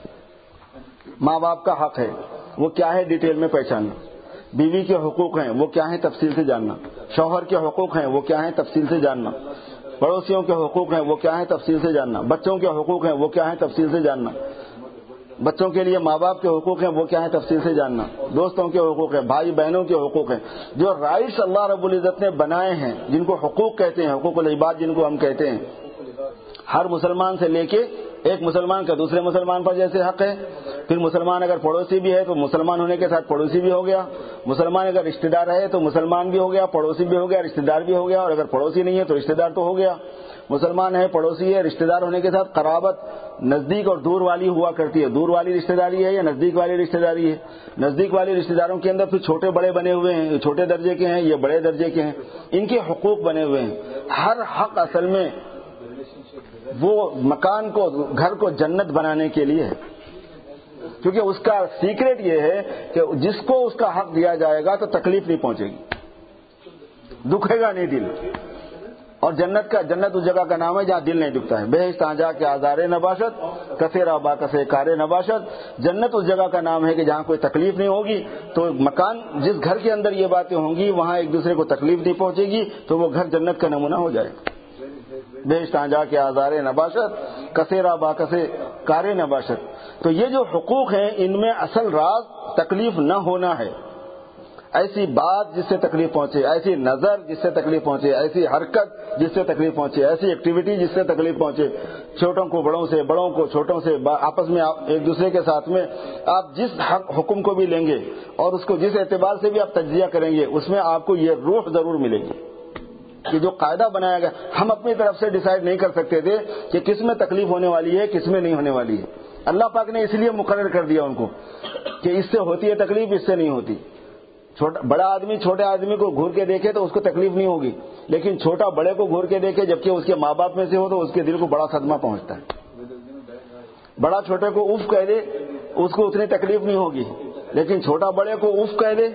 ماں باپ کا حق ہے, وہ کیا ہے ڈیٹیل میں پہچاننا. بیوی کے حقوق ہیں, وہ کیا ہیں تفصیل سے جاننا. شوہر کے حقوق ہیں, وہ کیا ہیں تفصیل سے جاننا. پڑوسیوں کے حقوق ہیں, وہ کیا ہیں تفصیل سے جاننا. بچوں کے حقوق ہیں, وہ کیا ہیں تفصیل سے جاننا. بچوں کے لیے ماں باپ کے حقوق ہیں, وہ کیا ہیں تفصیل سے جاننا. دوستوں کے حقوق ہیں, بھائی بہنوں کے حقوق ہیں. جو رائٹس اللہ رب العزت نے بنائے ہیں, جن کو حقوق کہتے ہیں, حقوق العباد جن کو ہم کہتے ہیں, ہر مسلمان سے لے کے ایک مسلمان کا دوسرے مسلمان پر جیسے حق ہے. پھر مسلمان اگر پڑوسی بھی ہے تو مسلمان ہونے کے ساتھ پڑوسی بھی ہو گیا. مسلمان اگر رشتہ دار ہے تو مسلمان بھی ہو گیا, پڑوسی بھی ہو گیا, رشتہ دار بھی ہو گیا. اور اگر پڑوسی نہیں ہے تو رشتہ دار تو ہو گیا. مسلمان ہے, پڑوسی ہے, رشتہ دار ہونے کے ساتھ قرابت نزدیک اور دور والی ہوا کرتی ہے. دور والی رشتہ داری ہے یا نزدیک والی رشتہ داری ہے. نزدیک والی رشتہ داروں کے اندر پھر چھوٹے بڑے بنے ہوئے ہیں, چھوٹے درجے کے ہیں, یہ بڑے درجے کے ہیں, ان کے حقوق بنے ہوئے ہیں. ہر حق اصل میں وہ مکان کو, گھر کو جنت بنانے کے لیے ہے. کیونکہ اس کا سیکریٹ یہ ہے کہ جس کو اس کا حق دیا جائے گا تو تکلیف نہیں پہنچے گی, دکھے گا نہیں دل. اور جنت اس جگہ کا نام ہے جہاں دل نہیں دکھتا ہے. بہشت جا کے آزارے نباشت, کثیرا با کسے کارے نباشت. جنت اس جگہ کا نام ہے کہ جہاں کوئی تکلیف نہیں ہوگی. تو مکان جس گھر کے اندر یہ باتیں ہوں گی وہاں ایک دوسرے کو تکلیف نہیں پہنچے گی, تو وہ گھر جنت کا نمونہ ہو جائے. بہشت جا کے آزارے نباشت, کثیرا با کسے کارے نباشت. تو یہ جو حقوق ہیں ان میں اصل راز تکلیف نہ ہونا ہے. ایسی بات جس سے تکلیف پہنچے, ایسی نظر جس سے تکلیف پہنچے, ایسی حرکت جس سے تکلیف پہنچے, ایسی ایکٹیویٹی جس سے تکلیف پہنچے. چھوٹوں کو بڑوں سے, بڑوں کو چھوٹوں سے, آپس میں ایک دوسرے کے ساتھ میں آپ جس حکم کو بھی لیں گے اور اس کو جس اعتبار سے بھی آپ تجزیہ کریں گے, اس میں آپ کو یہ روح ضرور ملے گی کہ جو قاعدہ بنایا گیا. ہم اپنی طرف سے ڈیسائیڈ نہیں کر سکتے تھے کہ کس میں تکلیف ہونے والی ہے, کس میں نہیں ہونے والی ہے. اللہ پاک نے اس لیے مقرر کر دیا ان کو کہ اس سے ہوتی ہے تکلیف, اس سے نہیں ہوتی. بڑا آدمی چھوٹے آدمی کو گھور کے دیکھے تو اس کو تکلیف نہیں ہوگی, لیکن چھوٹا بڑے کو گھور کے دیکھے جبکہ اس کے ماں باپ میں سے ہو تو اس کے دل کو بڑا صدمہ پہنچتا ہے. بڑا چھوٹے کو اف کہہ دے اس کو اتنی تکلیف نہیں ہوگی, لیکن چھوٹا بڑے کو اف کہہ دے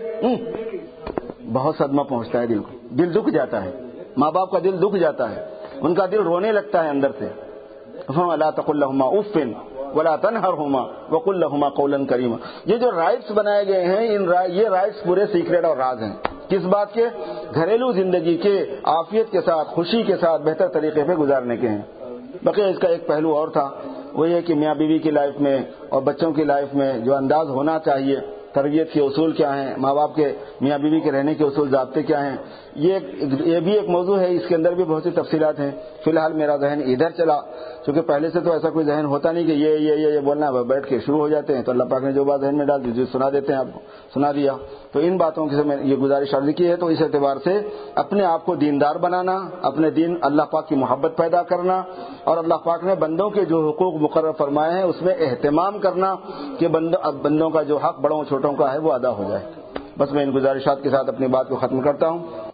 بہت صدمہ پہنچتا ہے دل کو. دل دکھ جاتا ہے, ماں باپ کا دل دکھ جاتا ہے, ان کا دل رونے لگتا ہے اندر سے. لا تقل لهما اف ولا تنهرهما وقل لهما قولا كريما. یہ جو رائٹس بنائے گئے ہیں یہ رائٹس پورے سیکریٹ اور راز ہیں. کس بات کے؟ گھریلو زندگی کے عافیت کے ساتھ, خوشی کے ساتھ, بہتر طریقے پہ گزارنے کے ہیں. بقیہ اس کا ایک پہلو اور تھا, وہ یہ کہ میاں بیوی کی لائف میں اور بچوں کی لائف میں جو انداز ہونا چاہیے تربیت کے اصول کیا ہیں، ماں باپ کے میاں بیوی کے رہنے کے اصول ضابطے کیا ہیں، یہ بھی ایک موضوع ہے، اس کے اندر بھی بہت سی تفصیلات ہیں. فی الحال میرا ذہن ادھر چلا، کیونکہ پہلے سے تو ایسا کوئی ذہن ہوتا نہیں کہ یہ بولنا بیٹھ کے شروع ہو جاتے ہیں، تو اللہ پاک نے جو بات ذہن میں ڈال دی جو سنا دیتے ہیں، آپ کو سنا دیا. تو ان باتوں کی سے میں یہ گزارش عرض کی ہے. تو اس اعتبار سے اپنے آپ کو دیندار بنانا، اپنے دین اللہ پاک کی محبت پیدا کرنا، اور اللہ پاک نے بندوں کے جو حقوق مقرر فرمائے ہیں اس میں اہتمام کرنا کہ بندوں کا جو حق بڑوں چھوٹوں کا ہے وہ ادا ہو جائے. بس میں ان گزارشات کے ساتھ اپنی بات کو ختم کرتا ہوں.